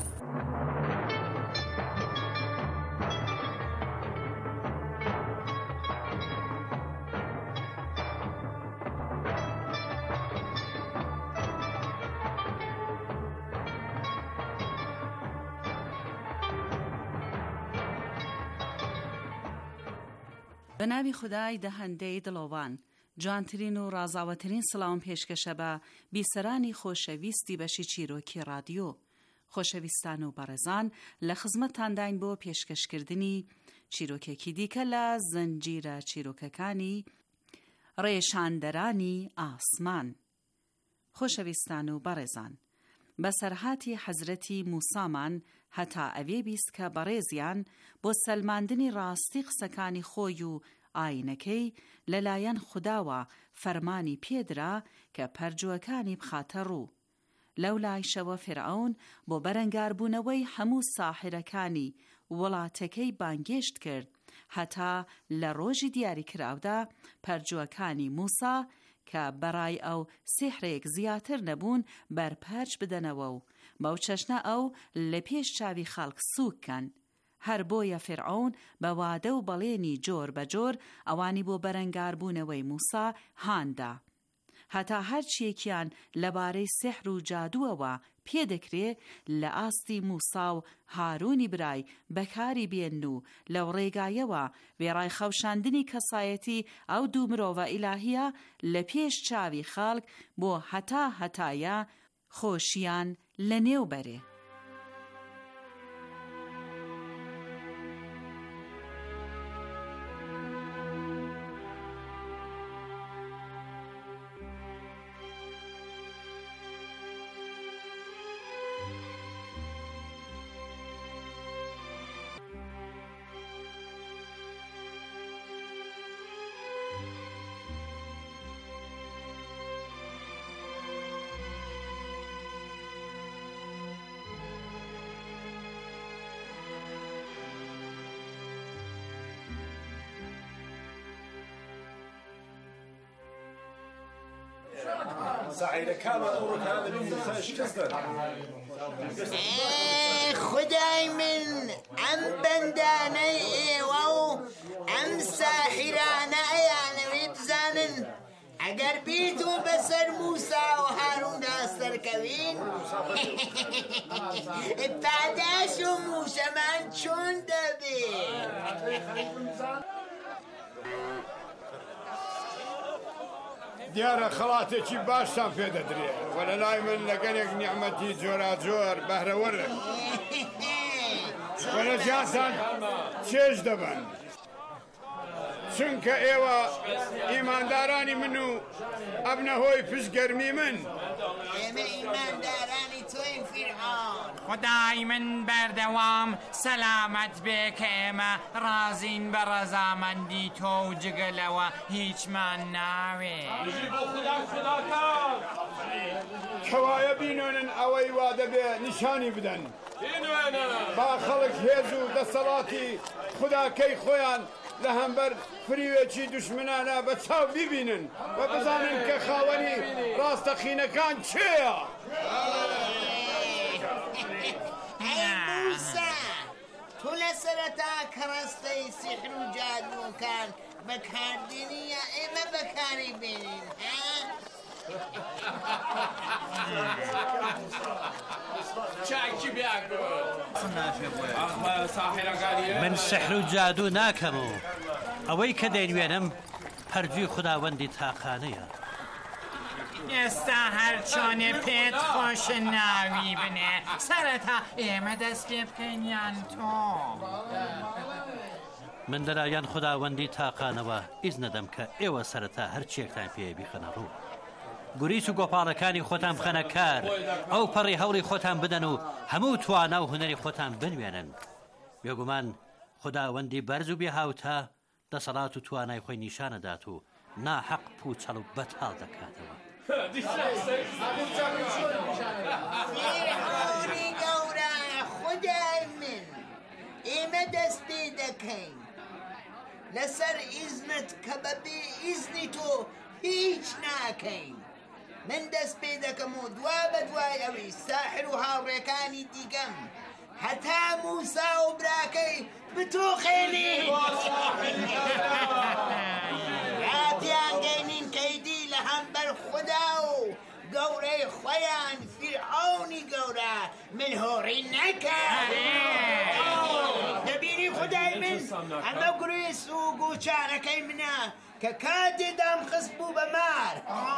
بە ناوی خودای دەهەندەی دڵۆوان، جوانترین و ڕازاوەترین سڵاوم پێشکەشە بە بیسەرانی خۆشەویستی بەشی چیرۆکی رادیۆ. خۆشەویستان و بەڕێزان، لە خزمەتتانداین بۆ پێشکەشکردنی چیرۆکێکی دیکە لە زنجیرە چیرۆکەکانی ڕێشاندەرانی ئاسمان. خۆشەویستان و بەڕێزان، بەسەرهاتی حەزرەتی موسامان هەتا ئەوێ بیست کە بەڕێزیان بۆ سەلماندنی ڕاستی قسەکانی خۆی و ئاینەکەی لەلایەن خوداوە فەرمانی پێدرا کە پەرجووەکانی بخاتە ڕوو. لەو لایشەوە فێرعەون بۆ بەرەنگاربوونەوەی هەموو ساحرەکانی وڵاتەکەی بانگێشت کرد هەتا لە ڕۆژی دیاریکراودا پەرجووەکانی موسا کە بەڕای ئەو سیحرێک زیاتر نەبوون بەرپەرچ بدەنەوە و بەو چەشنە ئەو لە پێش چاوی خەڵک سووککەن. هەر بۆیە فێرعەون بە وادە و بەڵێنی جۆر بە جۆر ئەوانی بۆ بەرەنگاربوونەوەی موسا هاندا. هەتا هەرچیەکیان لەبارەی سحر و جادووەوە پێدەکرێ لە ئاستی موسا و هارونی برای بەکاری بێن و لەو ڕێگایەوە وێڕای خەوشاندنی کەسایەتی ئەو دوو مرۆڤە ئیلاهیە لە پێش چاوی خەڵک بۆ هەتایە خۆشیان لە نێو بەرێ. خدای من ئەم بەندانەی ئێوە و ئەم ساحیرانە ئەیانەوێ بزانن ئەگەر بیت و بەسەر موسا و هاروندا سەرکەوین پاداش و موشەمان چۆن دەبێت؟ دیارە خەڵاتێکی باشتان پێدەدرێ وە لە لای من لەگەلێک نیعمەتی جۆراجۆر بەهرەوەرن وە لە جاتان چێژ دەبن چونکە ئێوە ئیماندارانی من و ئەبنە هۆی پشتگەرمی من. ئێمە ئیماندارانی تۆین فیرعەون. خدای من بەردەوام سەلامەت بێ کە ئێمە ڕازین بە ڕەزامەندی تۆ و جگەلەوە هیچمان ناوێ. کەوایە بینۆنن ئەوەی وا دەبێ نیشانی بدەن با خەڵک هێز و دەسەڵاتی خوداکەی خۆیان لە هەمبەر فریوێکی دوشمنانە بە چاو ببینن و بزانن کە خاوەنی ڕاستەقینەکان چێیە. ئەی موسا، تۆ لە سەرەتا کەڕەستەی سیحر و جادووەکان بەکاردێنی یا ئێمە بەکاری بێنین من سحر و جادو ناکەم و ئەوەی کە دەیوێنم پەرجووی خوداوەندی تاقانەیە. ئێستا هەر چۆنێ پێت خۆش ناوی بنێ سەرەتا ئێمە دەست پێ بکەین یان تۆ. من لەلایەن خوداوەندی تاقانەوە ئیز نەدەم کە ئێوە سەرەتا هەر چێکتان پێ بیخەنە ڕوو. گوریس و گۆپاڵەکانی خۆتان بخەنە کار، ئەو پەڕی هەوڵی خۆتان بدەن و هەموو توانا و هونەری خۆتان بنوێنن. بێگومان خوداوەندی بەرز و بێهاوتا دەسەڵات و توانای خۆی نیشانەدات و ناحەق پوچەڵ و بەتاڵ دەکاتەوە. فیرعۆنی گەورە خودای من ئێمە دەست پێ دەکەین لەسەر ئیزنت کە بەبێ ئیزنی تۆ هیچ ناکەین. من دەست پێ دەکەم و دوا بە دوای ئەوی ساحر و هاوڕێکانی دیگەم هەتا موسا و براکەی بتۆخێنی راتیان گەینین کەیدی لە هەمبەر خوددا و گەورەی خۆیان فیرعۆنی گەورە من هۆڕی نەکات. دەبینی خودای من ئەمە گوێس و گوچانەکەی منە کە کاتێ دام خست بوو بە مار.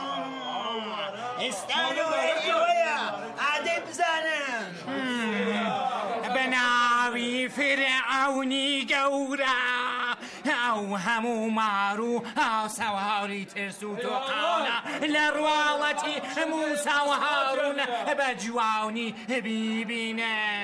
ئێستا ئێوەیە ئادەی بزانم بە ناوی فیرعۆنی گەورە ئەو هەموو مار و ئاسەواری ترس و تۆقانە لە ڕواڵەتی موسا و هاڕون بە جوانی بیبینن.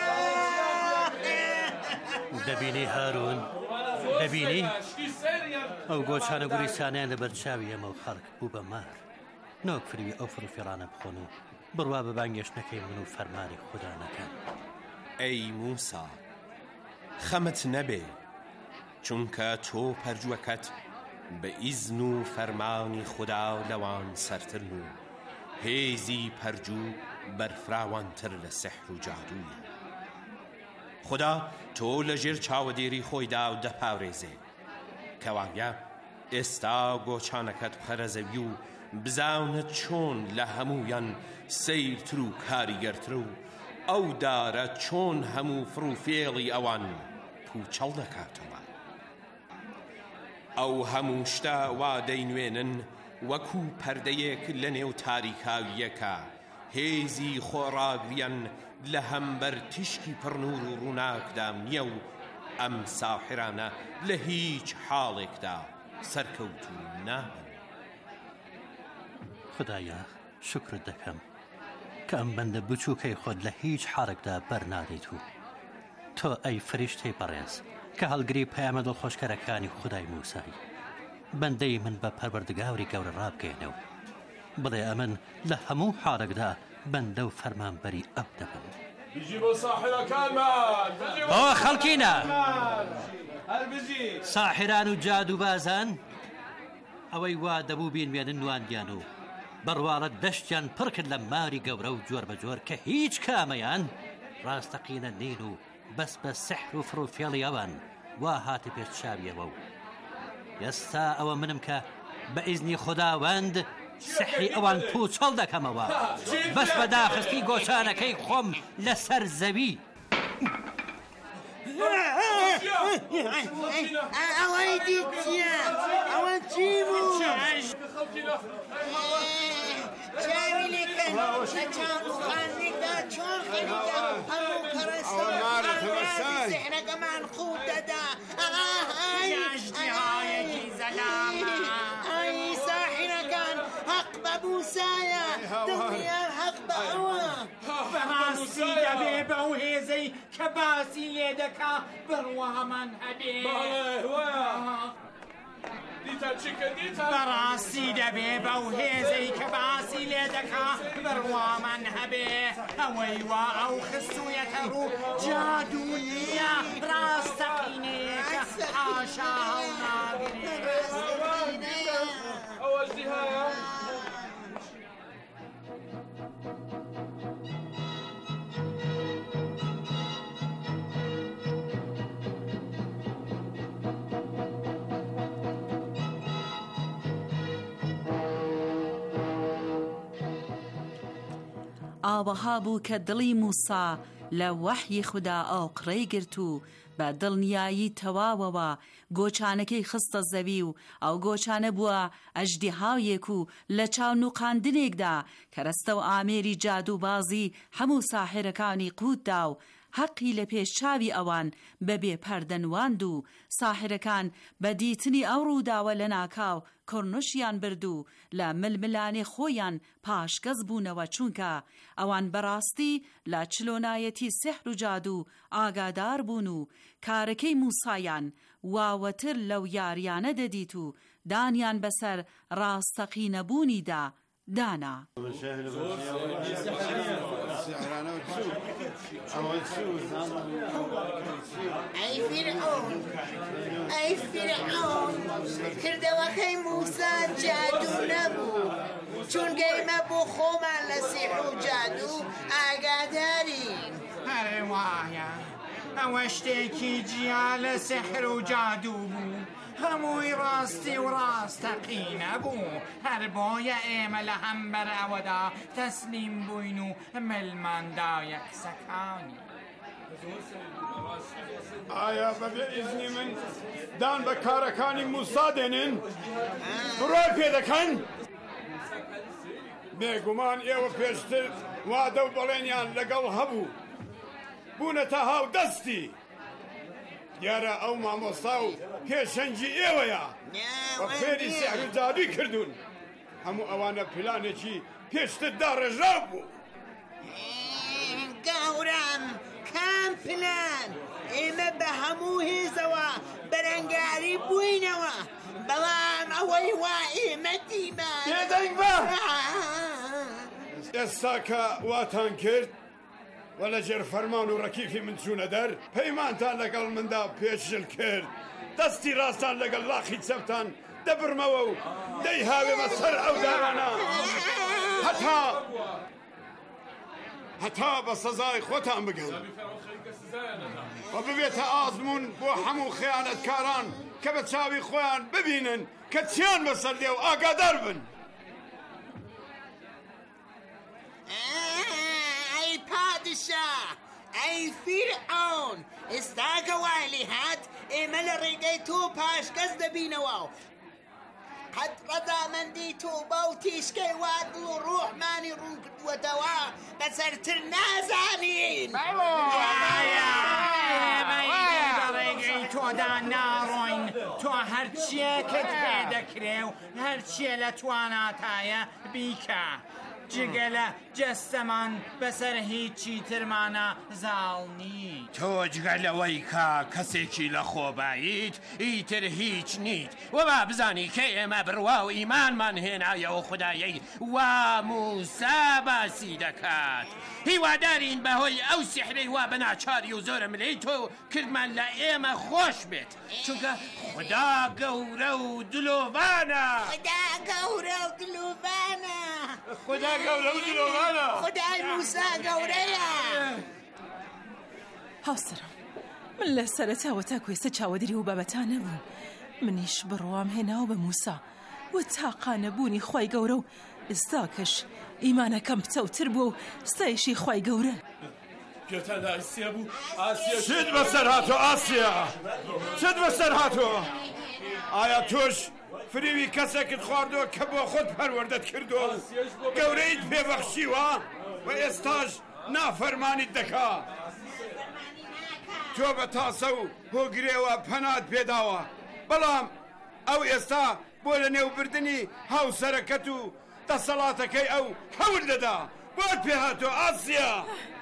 دەبینی هارون؟ دەبینی؟ ئەو گۆچانە گوریسانیان لە بەرچاوی ئەمە و خەڵک بوو بە مار. نۆک فروی ئەو فڕوفێڕانە بخۆن و بڕوا بە بانگێشتنەکەی من و فەرمانی خوددا نەکەن. ئەی موسا خەمت نەبێ چونکە تۆ پەرجووەکەت بە ئیزن و فەرمانی خوددا لەوان سەرترن و هێزی پەرجوو بەرفراوانتر لە سحر و جادوویە. خوددا تۆ لە ژێر چاوەدێری خۆیدا و دەپاورێزێ کەوایە ئێستا گۆچانەکەت بخەرە زەوی و بزانە چۆن لە هەموویان سەیرتر و کاریگەرتر و ئەو دارە چۆن هەموو فڕوفێڵی ئەوان پوچەڵ دەکاتەوە. ئەو هەموو شتە وا دەینوێنن وەکو پەردەیەک لە نێو تاریکاویەکە هێزی خۆڕاگریان لە هەمبەر تیشکی پڕنور و ڕووناکدا نییە و ئەم ساحرانە لە هیچ حاڵێکدا سەرکەوت و ناهن. خدایە شکرت دەکەم کە ئەم بەندە بچووکەی خۆت لە هیچ حالێکدا بەرنادەیت و تۆ ئەی فریشتەی بەڕێز کە هەڵگری پەیامە دڵخۆشکەرەکانی خودای موسایی بەندەی من بە پەروەردگاری گەورە ڕابگەێنە و بڵێ ئەمن لە هەموو حالێکدا بەندە و فەرمانبەری ئەو دەبم. بژی بۆ ساحرەکانمان بۆ خەڵکینە ساحران و جادوبازان ئەوەی وا دەبوو بینوێنن نواندیان و بەڕواڵەت دەشتیان پڕ کرد لە ماری گەورە و جۆر بە جۆر کە هیچ کامەیان ڕاستەقینە نین و بەس بە سحر و فڕوفێڵی ئەوان وا هاتە پێش چاویەوە و ئێستا ئەوە منم کە بە ئیزنی خوداوەند سحری ئەوان پوچەڵ دەکەمەوە بەس بە داخستی گۆچانەکەی خۆم لەسەر زەوی. ئەوەی دیتیە ئەوە چی بوو؟ چاوی لێکەن لە چاوخانێکدا چۆن خەریکە هەموو کەڕەستە سحرەکەمان خوب دەدا. یاشتیهایەکی زەلامە ئەی ساحرەکان حەق بە موسایە دڵنیان حەق بە ئەوە. بەڕاستی دەبێ بەو هێزەی کە باسی لێ دەکا بڕوامان هەبێ. بەڕاستی دەبێ بەو هێزەی کە باسی لێ دەکا بڕوامان هەبێ. ئەوەی وا ئەو خستوویەتە ڕوو جادو نییە ڕاستەقینەیەکە حاشا هەڵناگرێ. ئاوەها بوو کە دڵی موسا لە وەحی خوددا ئاوقڕەی گرت و بە دڵنیایی تەواوەوە گۆچانەکەی خستە زەوی و ئەو گۆچانە بووە ئەژدیهاویەک و لە چاونوقاندنێکدا کە ڕستە و ئامێری جادوبازی هەموو ساحرەکانی قوتدا و حەقی لە پێش چاوی ئەوان بەبێ پەردەنواند و ساحرەکان بە دیتنی ئەو ڕووداوە لە ناکاو کڕنوشیان برد و لە ململانێ خۆیان پاشگەز بوونەوە چونکە ئەوان بەڕاستی لە چلۆنایەتی سحر و جادو ئاگادار بوون و کارەکەی موسایان واوەتر لەو یاریانە دەدیت و دانیان بەسەر ڕاستەقینەبوونیدا دانا. ئەی فرعون کردەوەکەی موسا جادو نەبوو چون گەیمە بۆ خۆمان لە سیحر و جادو ئاگادارین. هەرێ وایە ئەوە شتێکی جیا لە سحر و جادو بوو هەمووی ڕاستی و ڕاستەقینە بوو هەر بۆیە ئێمە لە هەمبەر ئەوەدا تەسلیم بووین و ملماندایە قسەکانی. ئایا بەبێ ئیزنی من دان بە کارەکانی موسا دێنن بڕای پێ دەکەن؟ بێگومان ئێوە پێشتر وادە و بەڵێنیان لەگەڵ هەبوو بوونەتە هاو دەستی دیارە ئەو مامۆستا و پێشەنجی ئێوەیە بە فێری سیحر و جادوی کردوون هەموو ئەوانە پلانێکی پێشتر داڕێژا بوو. گەورم کام پلان ئێمە بە هەموو هێزەوە بەرەنگاری بووینەوە بەڵام ئەوەی وا ئێمە دیمان بێدەنگ بە ئێستا کە واتان کرد و لە ژێر فەرمان و ڕەکیفی من چوونە دەر پەیمانتان لەگەڵ مندا پێشل کرد دەستی ڕاستان لەگەڵ لاخی چەپتان دەبرمەوە و دەی هاوێمە سەر ئەو دارانە هەتا بە سەزای خۆتان بگەن و ببێتە ئازمون بۆ هەموو خەیانەتکاران کە بە چاوی خۆیان ببینن کە چیان بەسەر لێ و ئاگادار بن. ئەی پادشا ئەی فرعون ئێستا گەوایلی هات ئێمە لە ڕێگەی تۆ پاشگەز دەبینەوە و قەت ڕەدامەندی تۆ بەو تیشکەی وا دڵ و ڕوحمانی ڕوون کردووەتەوە بەسەرتر نازانین. ڕێگەی تۆدا ناڕۆین تۆ هەرچیەکەت پێ دەکرێ و هەرچیە لە تواناتایە بیکە جگە لە جەستەمان بەسەر هیچی ترمانە زاڵنی. تۆ جگە لەوەی کە کەسێکی لە خۆباییت ئیتر هیچ نیت وەبا بزانی کە ئێمە بڕوا و ئیمانمان هێنایەوە خودایەی وا موسا باسی دەکات هیوادارین بەهۆی ئەو سیحرەی وا بەناچاری و زۆرە ملەی تۆ کردمان لە ئێمە خۆش بێت چونکە خوددا گەورە و دلۆڤانە. خوددا گەورە و دلۆڤانە. خوددا گەورە و دلۆڤانە. خودای موسا گەورەیە. هاوسەرم من لە سەرەتاوە تا کوێستە چاوەدری و بابەتان نەبووم منیش بڕوام هێناوە بە موسا و تاقانەبوونی خوای گەورە و ئێستا کەش ئیمانەکەم پچەوتر بووە و ستایشی خوای گەورە. گوێتان ئاسیا بوو ئاسیا چیت بەسەر هاتۆ ئاسیا چیت بەسەر هاتۆ ئایا تۆش فریوی کەسێکت خواردەوە کە بۆ خۆت پەروەردەت کردووە و گەورەیت پێبەخشیوە و ئێستاش نافەرمانیت دەکا تۆ بە تاسە و هۆگرێوە پەنات پێداوە بەڵام ئەو ئێستا بۆ لە نێوبردنی هاوسەرەکەت و دەسەڵاتەکەی ئەو هەول دەدا بۆت پێ هاتۆ ئاسیا.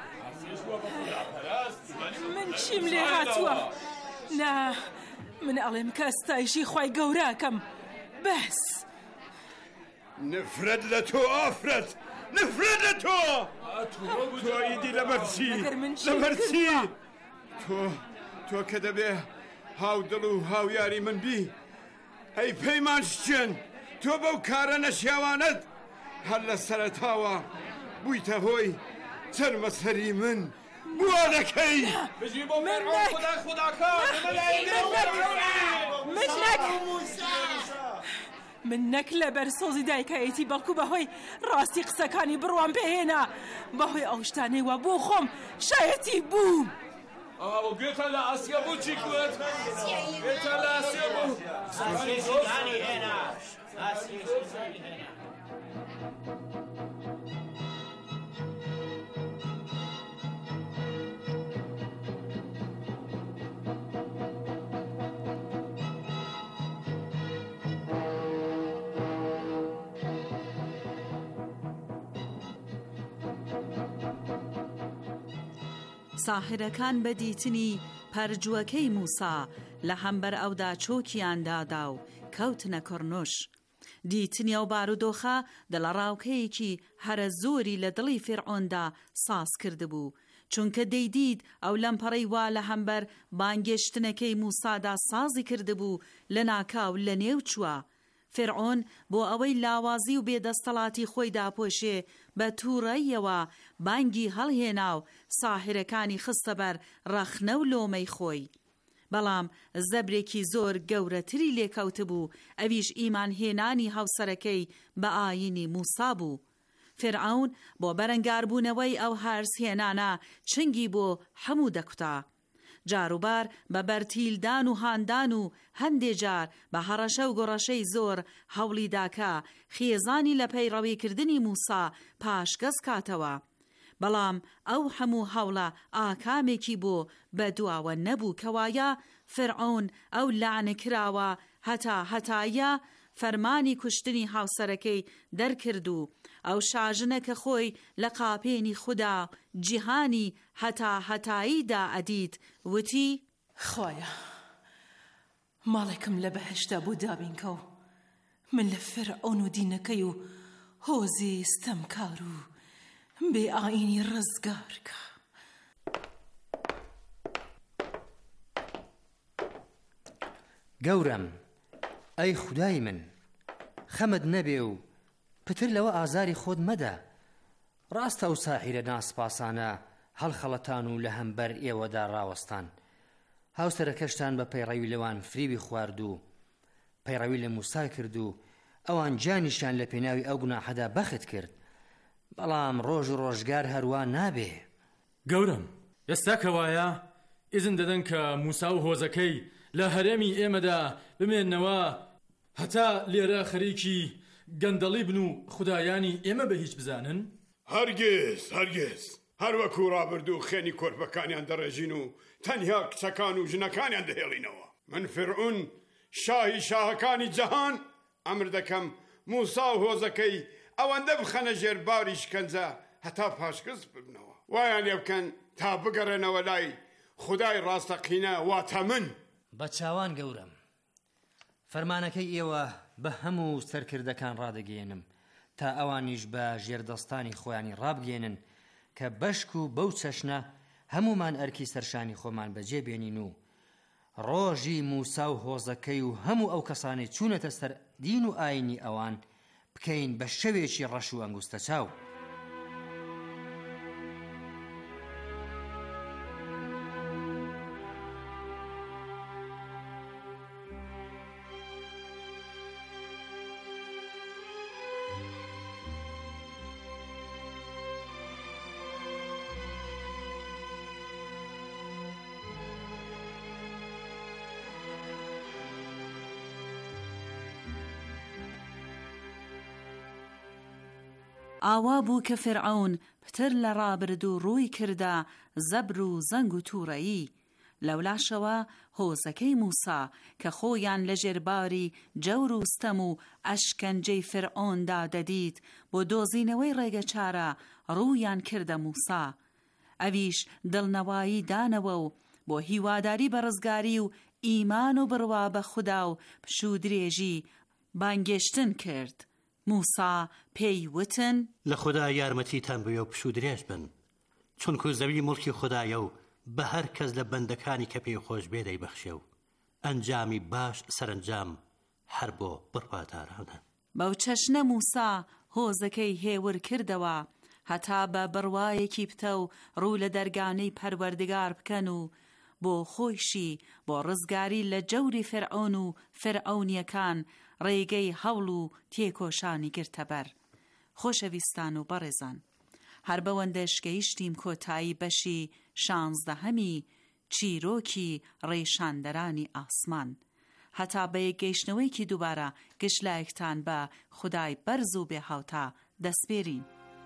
من چیم لێ هاتووە؟ نا من ئەڵێم کە ستایشی خوای گەورەکەم بەس. نفرەت لە تۆ ئافرەت نفرەت لە تۆ تۆ ئیدی لەبەرچی لەبەرچی تۆ کە دەبێ هاو دڵ و هاویاری من بی ئەی پەیمان شچێن تۆ بەو کارە نەشیاوانت هەر لە سەرەتاوە بوویتە هۆی چەرمە سەری من بووە دەکەی بژی بۆ فەرعون خوداکار من نەک من نەک لە بەرسۆزی دایکایەتی بەڵکو بەهۆی ڕاستی قسەکانی بڕوام پێهێنا بەهۆی ئەو شتانەی وا بۆ خۆم شایەتی بووم. ئەو گوێتە لە ئاسیا بوو چی کوێت؟ گوێتە لە ئاسیا بوو ئاسیێشیزانی هێنا ئاسیێشیزانی هێنا. ساحرەکان بە دیتنی پەرجووەکەی موسا لە هەمبەر ئەودا چۆکیاندادا و کەوتنە کڕنوش. دیتنی ئەو بارودۆخە دڵە ڕاوکەیەکی هەرە زۆری لە دڵی فیرعۆندا ساز کردبوو، چونکە دەیدید ئەو لەمپەڕەی وا لە هەمبەر بانگێشتنەکەی موسادا سازی کردبوو لە ناکاو لە نێو چووە. فیرعۆن بۆ ئەوەی لاوازی و بێدەستەڵاتی خۆی داپۆشێ بە تووڕەیەوە بانگی هەڵهێنا و ساحرەکانی خستە بەر ڕەخنە و لۆمەی خۆی. بەڵام زەبرێکی زۆر گەورەتری لێکەوت بوو، ئەویش ئیمانهێنانی هاوسەرەکەی بە ئاینی موسا بوو. فیرعۆن بۆ بەرەنگاربوونەوەی ئەو هەرسهێنانە چنگی بۆ هەموو دەکوتا. جاروبار بە بەرتیلدان و هاندان و هەندێ جار بە هەڕەشە و گۆڕەشەی زۆر هەوڵی داکا خێزانی لە پەیڕەویکردنی موسا پاشگەز کاتەوە. بەڵام ئەو هەموو هەوڵە ئاکامێکی بۆ بەدواوە نەبوو کەوایە فیرعۆن ئەو لعنە کراوە هەتایە فەرمانی کوشتنی هاوسەرەکەی دەرکرد و ئەو شاژنە کە خۆی لە قاپێنی خوددا جیهانی هەتاییدا ئەدیت وتی: خۆیە ماڵێکم لە بەهشتا بۆ دابینکە و من لە فیرعۆن و دینەکەی و هۆزی ستەمکار و بێ ئاینی ڕزگارکە. گەورم، ئەی خودای من، خەمت نەبێ و پتر لەوە ئازاری خۆت مەدە. ڕاستە ئەو ساحیرە ناسپاسانە هەڵخەڵەتان و لە هەمبەر ئێوەدا ڕاوەستان. هاوسەرەکەشتان بە پەیڕەوی لەوان فریبی خوارد و پەیڕەوی لە موسا کرد و ئەوان جانیشان لە پێناوی ئەو گوناحەدا بەخت کرد. بەڵام ڕۆژ و ڕۆژگار هەروە نابێ. گەورم، ئێستا کەوایە ئیزن دەدەن کە موسا و هۆزەکەی لە هەرێمی ئێمەدا بمێننەوە هەتا لێرە خەریکی گەندەڵی بن و خودایانی ئێمە بە هیچ بزانن؟ هەرگیز هەر وەکو ڕابردوو خێنی کۆرپەکانیان دەڕێژین و تەنیا کچەکان و ژنەکانیان دەهێڵینەوە. من فیرعۆن شاهی شاهەکانی جەهان ئەمر دەکەم موسا و هۆزەکەی ئەوەندە بخەنە ژێر باری شکەنجە هەتا پاشگەز ببنەوە، وایان لێ بکەن تا بگەڕێنەوە لای خودای ڕاستەقینە واتە من. بە چاوان گەورم، فەرمانەکەی ئێوە بە هەموو سەرکردەکان ڕادەگەێنم تا ئەوانیش بە ژێردەستانی خۆیانی ڕابگەێنن کە بەشک و بەو چەشنە هەمومان ئەرکی سەرشانی خۆمان بەجێ بێنین و ڕۆژی موسا و هۆزەکەی و هەموو ئەو کەسانی چوونەتە سەر دین و ئاینی ئەوان بکەین بە شەوێکی ڕەش و ئەنگوستە چاو. ئاوا بوو کە فیرعۆن پتر لە ڕابرد و ڕووی کردە زەبر و زەنگ و تووڕەیی. لەولاشەوە هۆزەکەی موسا کە خۆیان لە ژێرباری جەور و ستەم و ئەشکەنجەی فیرعۆندا دەدیت بۆ دۆزینەوەی ڕێگە چارە ڕوویان کردە موسا. ئەویش دڵنەوایی دانەوە و بۆ هیواداری بە ڕزگاری و ئیمان و بڕوا بە خودا و پشوو درێژی بانگێشتن کرد. موسا پێی وتن: لە خوددا یارمەتیتان بوێ و پشوو درێژ بن، چونکو زەوی مڵکی خوددایە و بە هەر کەس لە بەندەکانی کە پێی خۆش بێ دەیبەخشێ و ئەنجامی باش سەرنجام هەر بۆ بڕوادارانە. بەو چەشنە موسا هۆزەکەی هێور کردەوە هەتا بە بڕوایەکی پتە و ڕوو لە دەرگانەی پەروەردگار بکەن و بۆ خۆیشی بۆ ڕزگاری لە جەوری فرعون و فرعونیەکان ڕێگەی هەوڵ و تێکۆشانی گرتەبەر. خۆشەویستان و بەڕێزان، هەر بەوەندەش گەیشتیم کۆتایی بەشی 16 چیرۆکی ڕێشاندەرانی ئاسمان. هەتا بە یەکگەیشتنەوەیکی دووبارە گشتلایەکتان بە خودای بەرز و بێهاوتا دەستپێرین.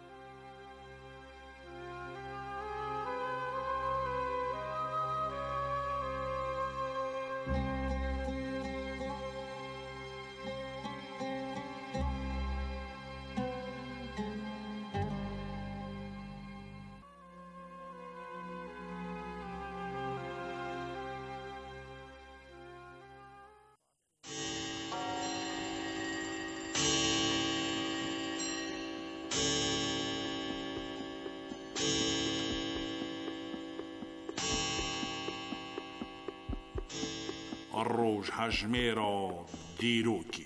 ڕۆژهەژمێرە دیرۆکی.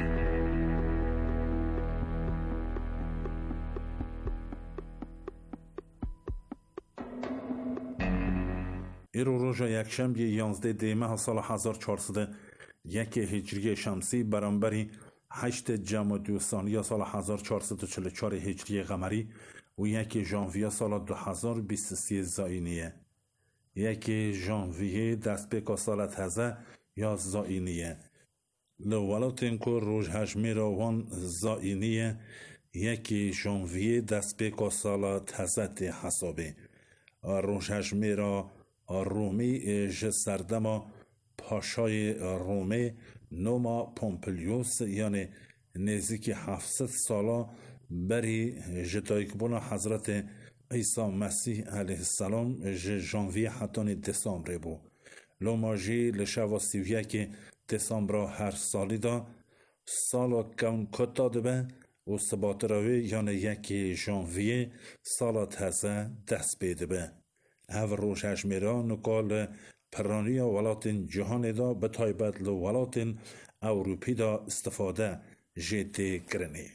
ئێرۆ ڕۆژە یەکشەمبێ 11 دێمەه ساڵە 1401 هیجری شەمسی بەرامبەری 8 جەمادی ثانیە ساڵە 1444 هیجری قەمەری و 1 ژانڤیە ساڵە 2023 زاینیە. 1 ژانڤیە دەستپێکا ساڵە تازە یا زاینیە. لە وڵاتێن کۆ ڕۆژهەژمێرە وان زاینیە 1 ژانڤیە دەستپێکا ساڵە تازە تێ حەسابێ. ڕۆژهەژمێرە ڕۆمی ji سەردەما پاشای ڕۆمێ نۆما پۆمپلیۆس یانێ نێزیکی 700 ساڵا بەری ji دایکبوونا حەزرەتێ ئەیسا مەسیح عەلەیه سەلام ji ژانڤیە هەتانێ دێسامبرێ بوو. لۆماژی لە شەوا 31 دێسامبرا هەر ساڵیدا ساڵا کەون کۆتا دەبە و سباتراوێ یانە 1 ژانڤیە ساڵا تازە دەست پێ دەبە. ئەڤ ڕۆژهەژمێرە نوکا لە پەرانیە وڵاتên cîhanê da bi taybet li welatên Ewropî da istifade jê tê kirinê.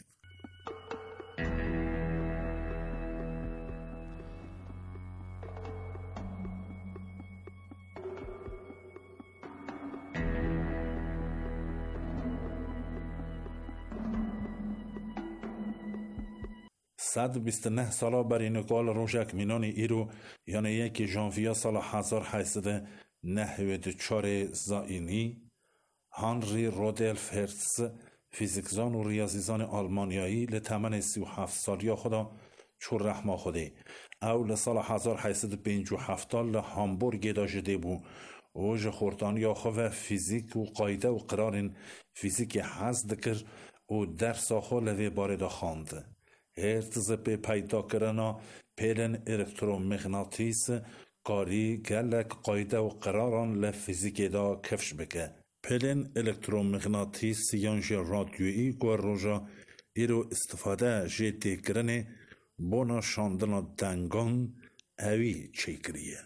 صد بیست نه سالا بری نکال روژک مینانی ایرو یعنی 1 ژانڤیە سالا 1894 زاینی هانری رودولف هرتز فیزیکزان و ریاضیزان آلمانیایی لتمن 37 سالیا خدا چور رحمه خوده او لسال 1857 لهامبورگ دا جده بو و جخورتانیا خواه فیزیک و قایده و قرار فیزیک حز دکر و درس آخو لوی باره دا خاند. هرتز به پیدا کرنا پیلن الکترومغناطیس کاری گلک قایده و قراران لفیزیک دا کفش بکه. پیلن الکترومغناطیس یانج رادیویی گوار روژا ایرو استفاده جیتی کرنه بونا شاندنا دنگان اوی چیکریه.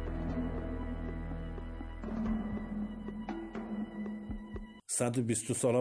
صد و 22 سالا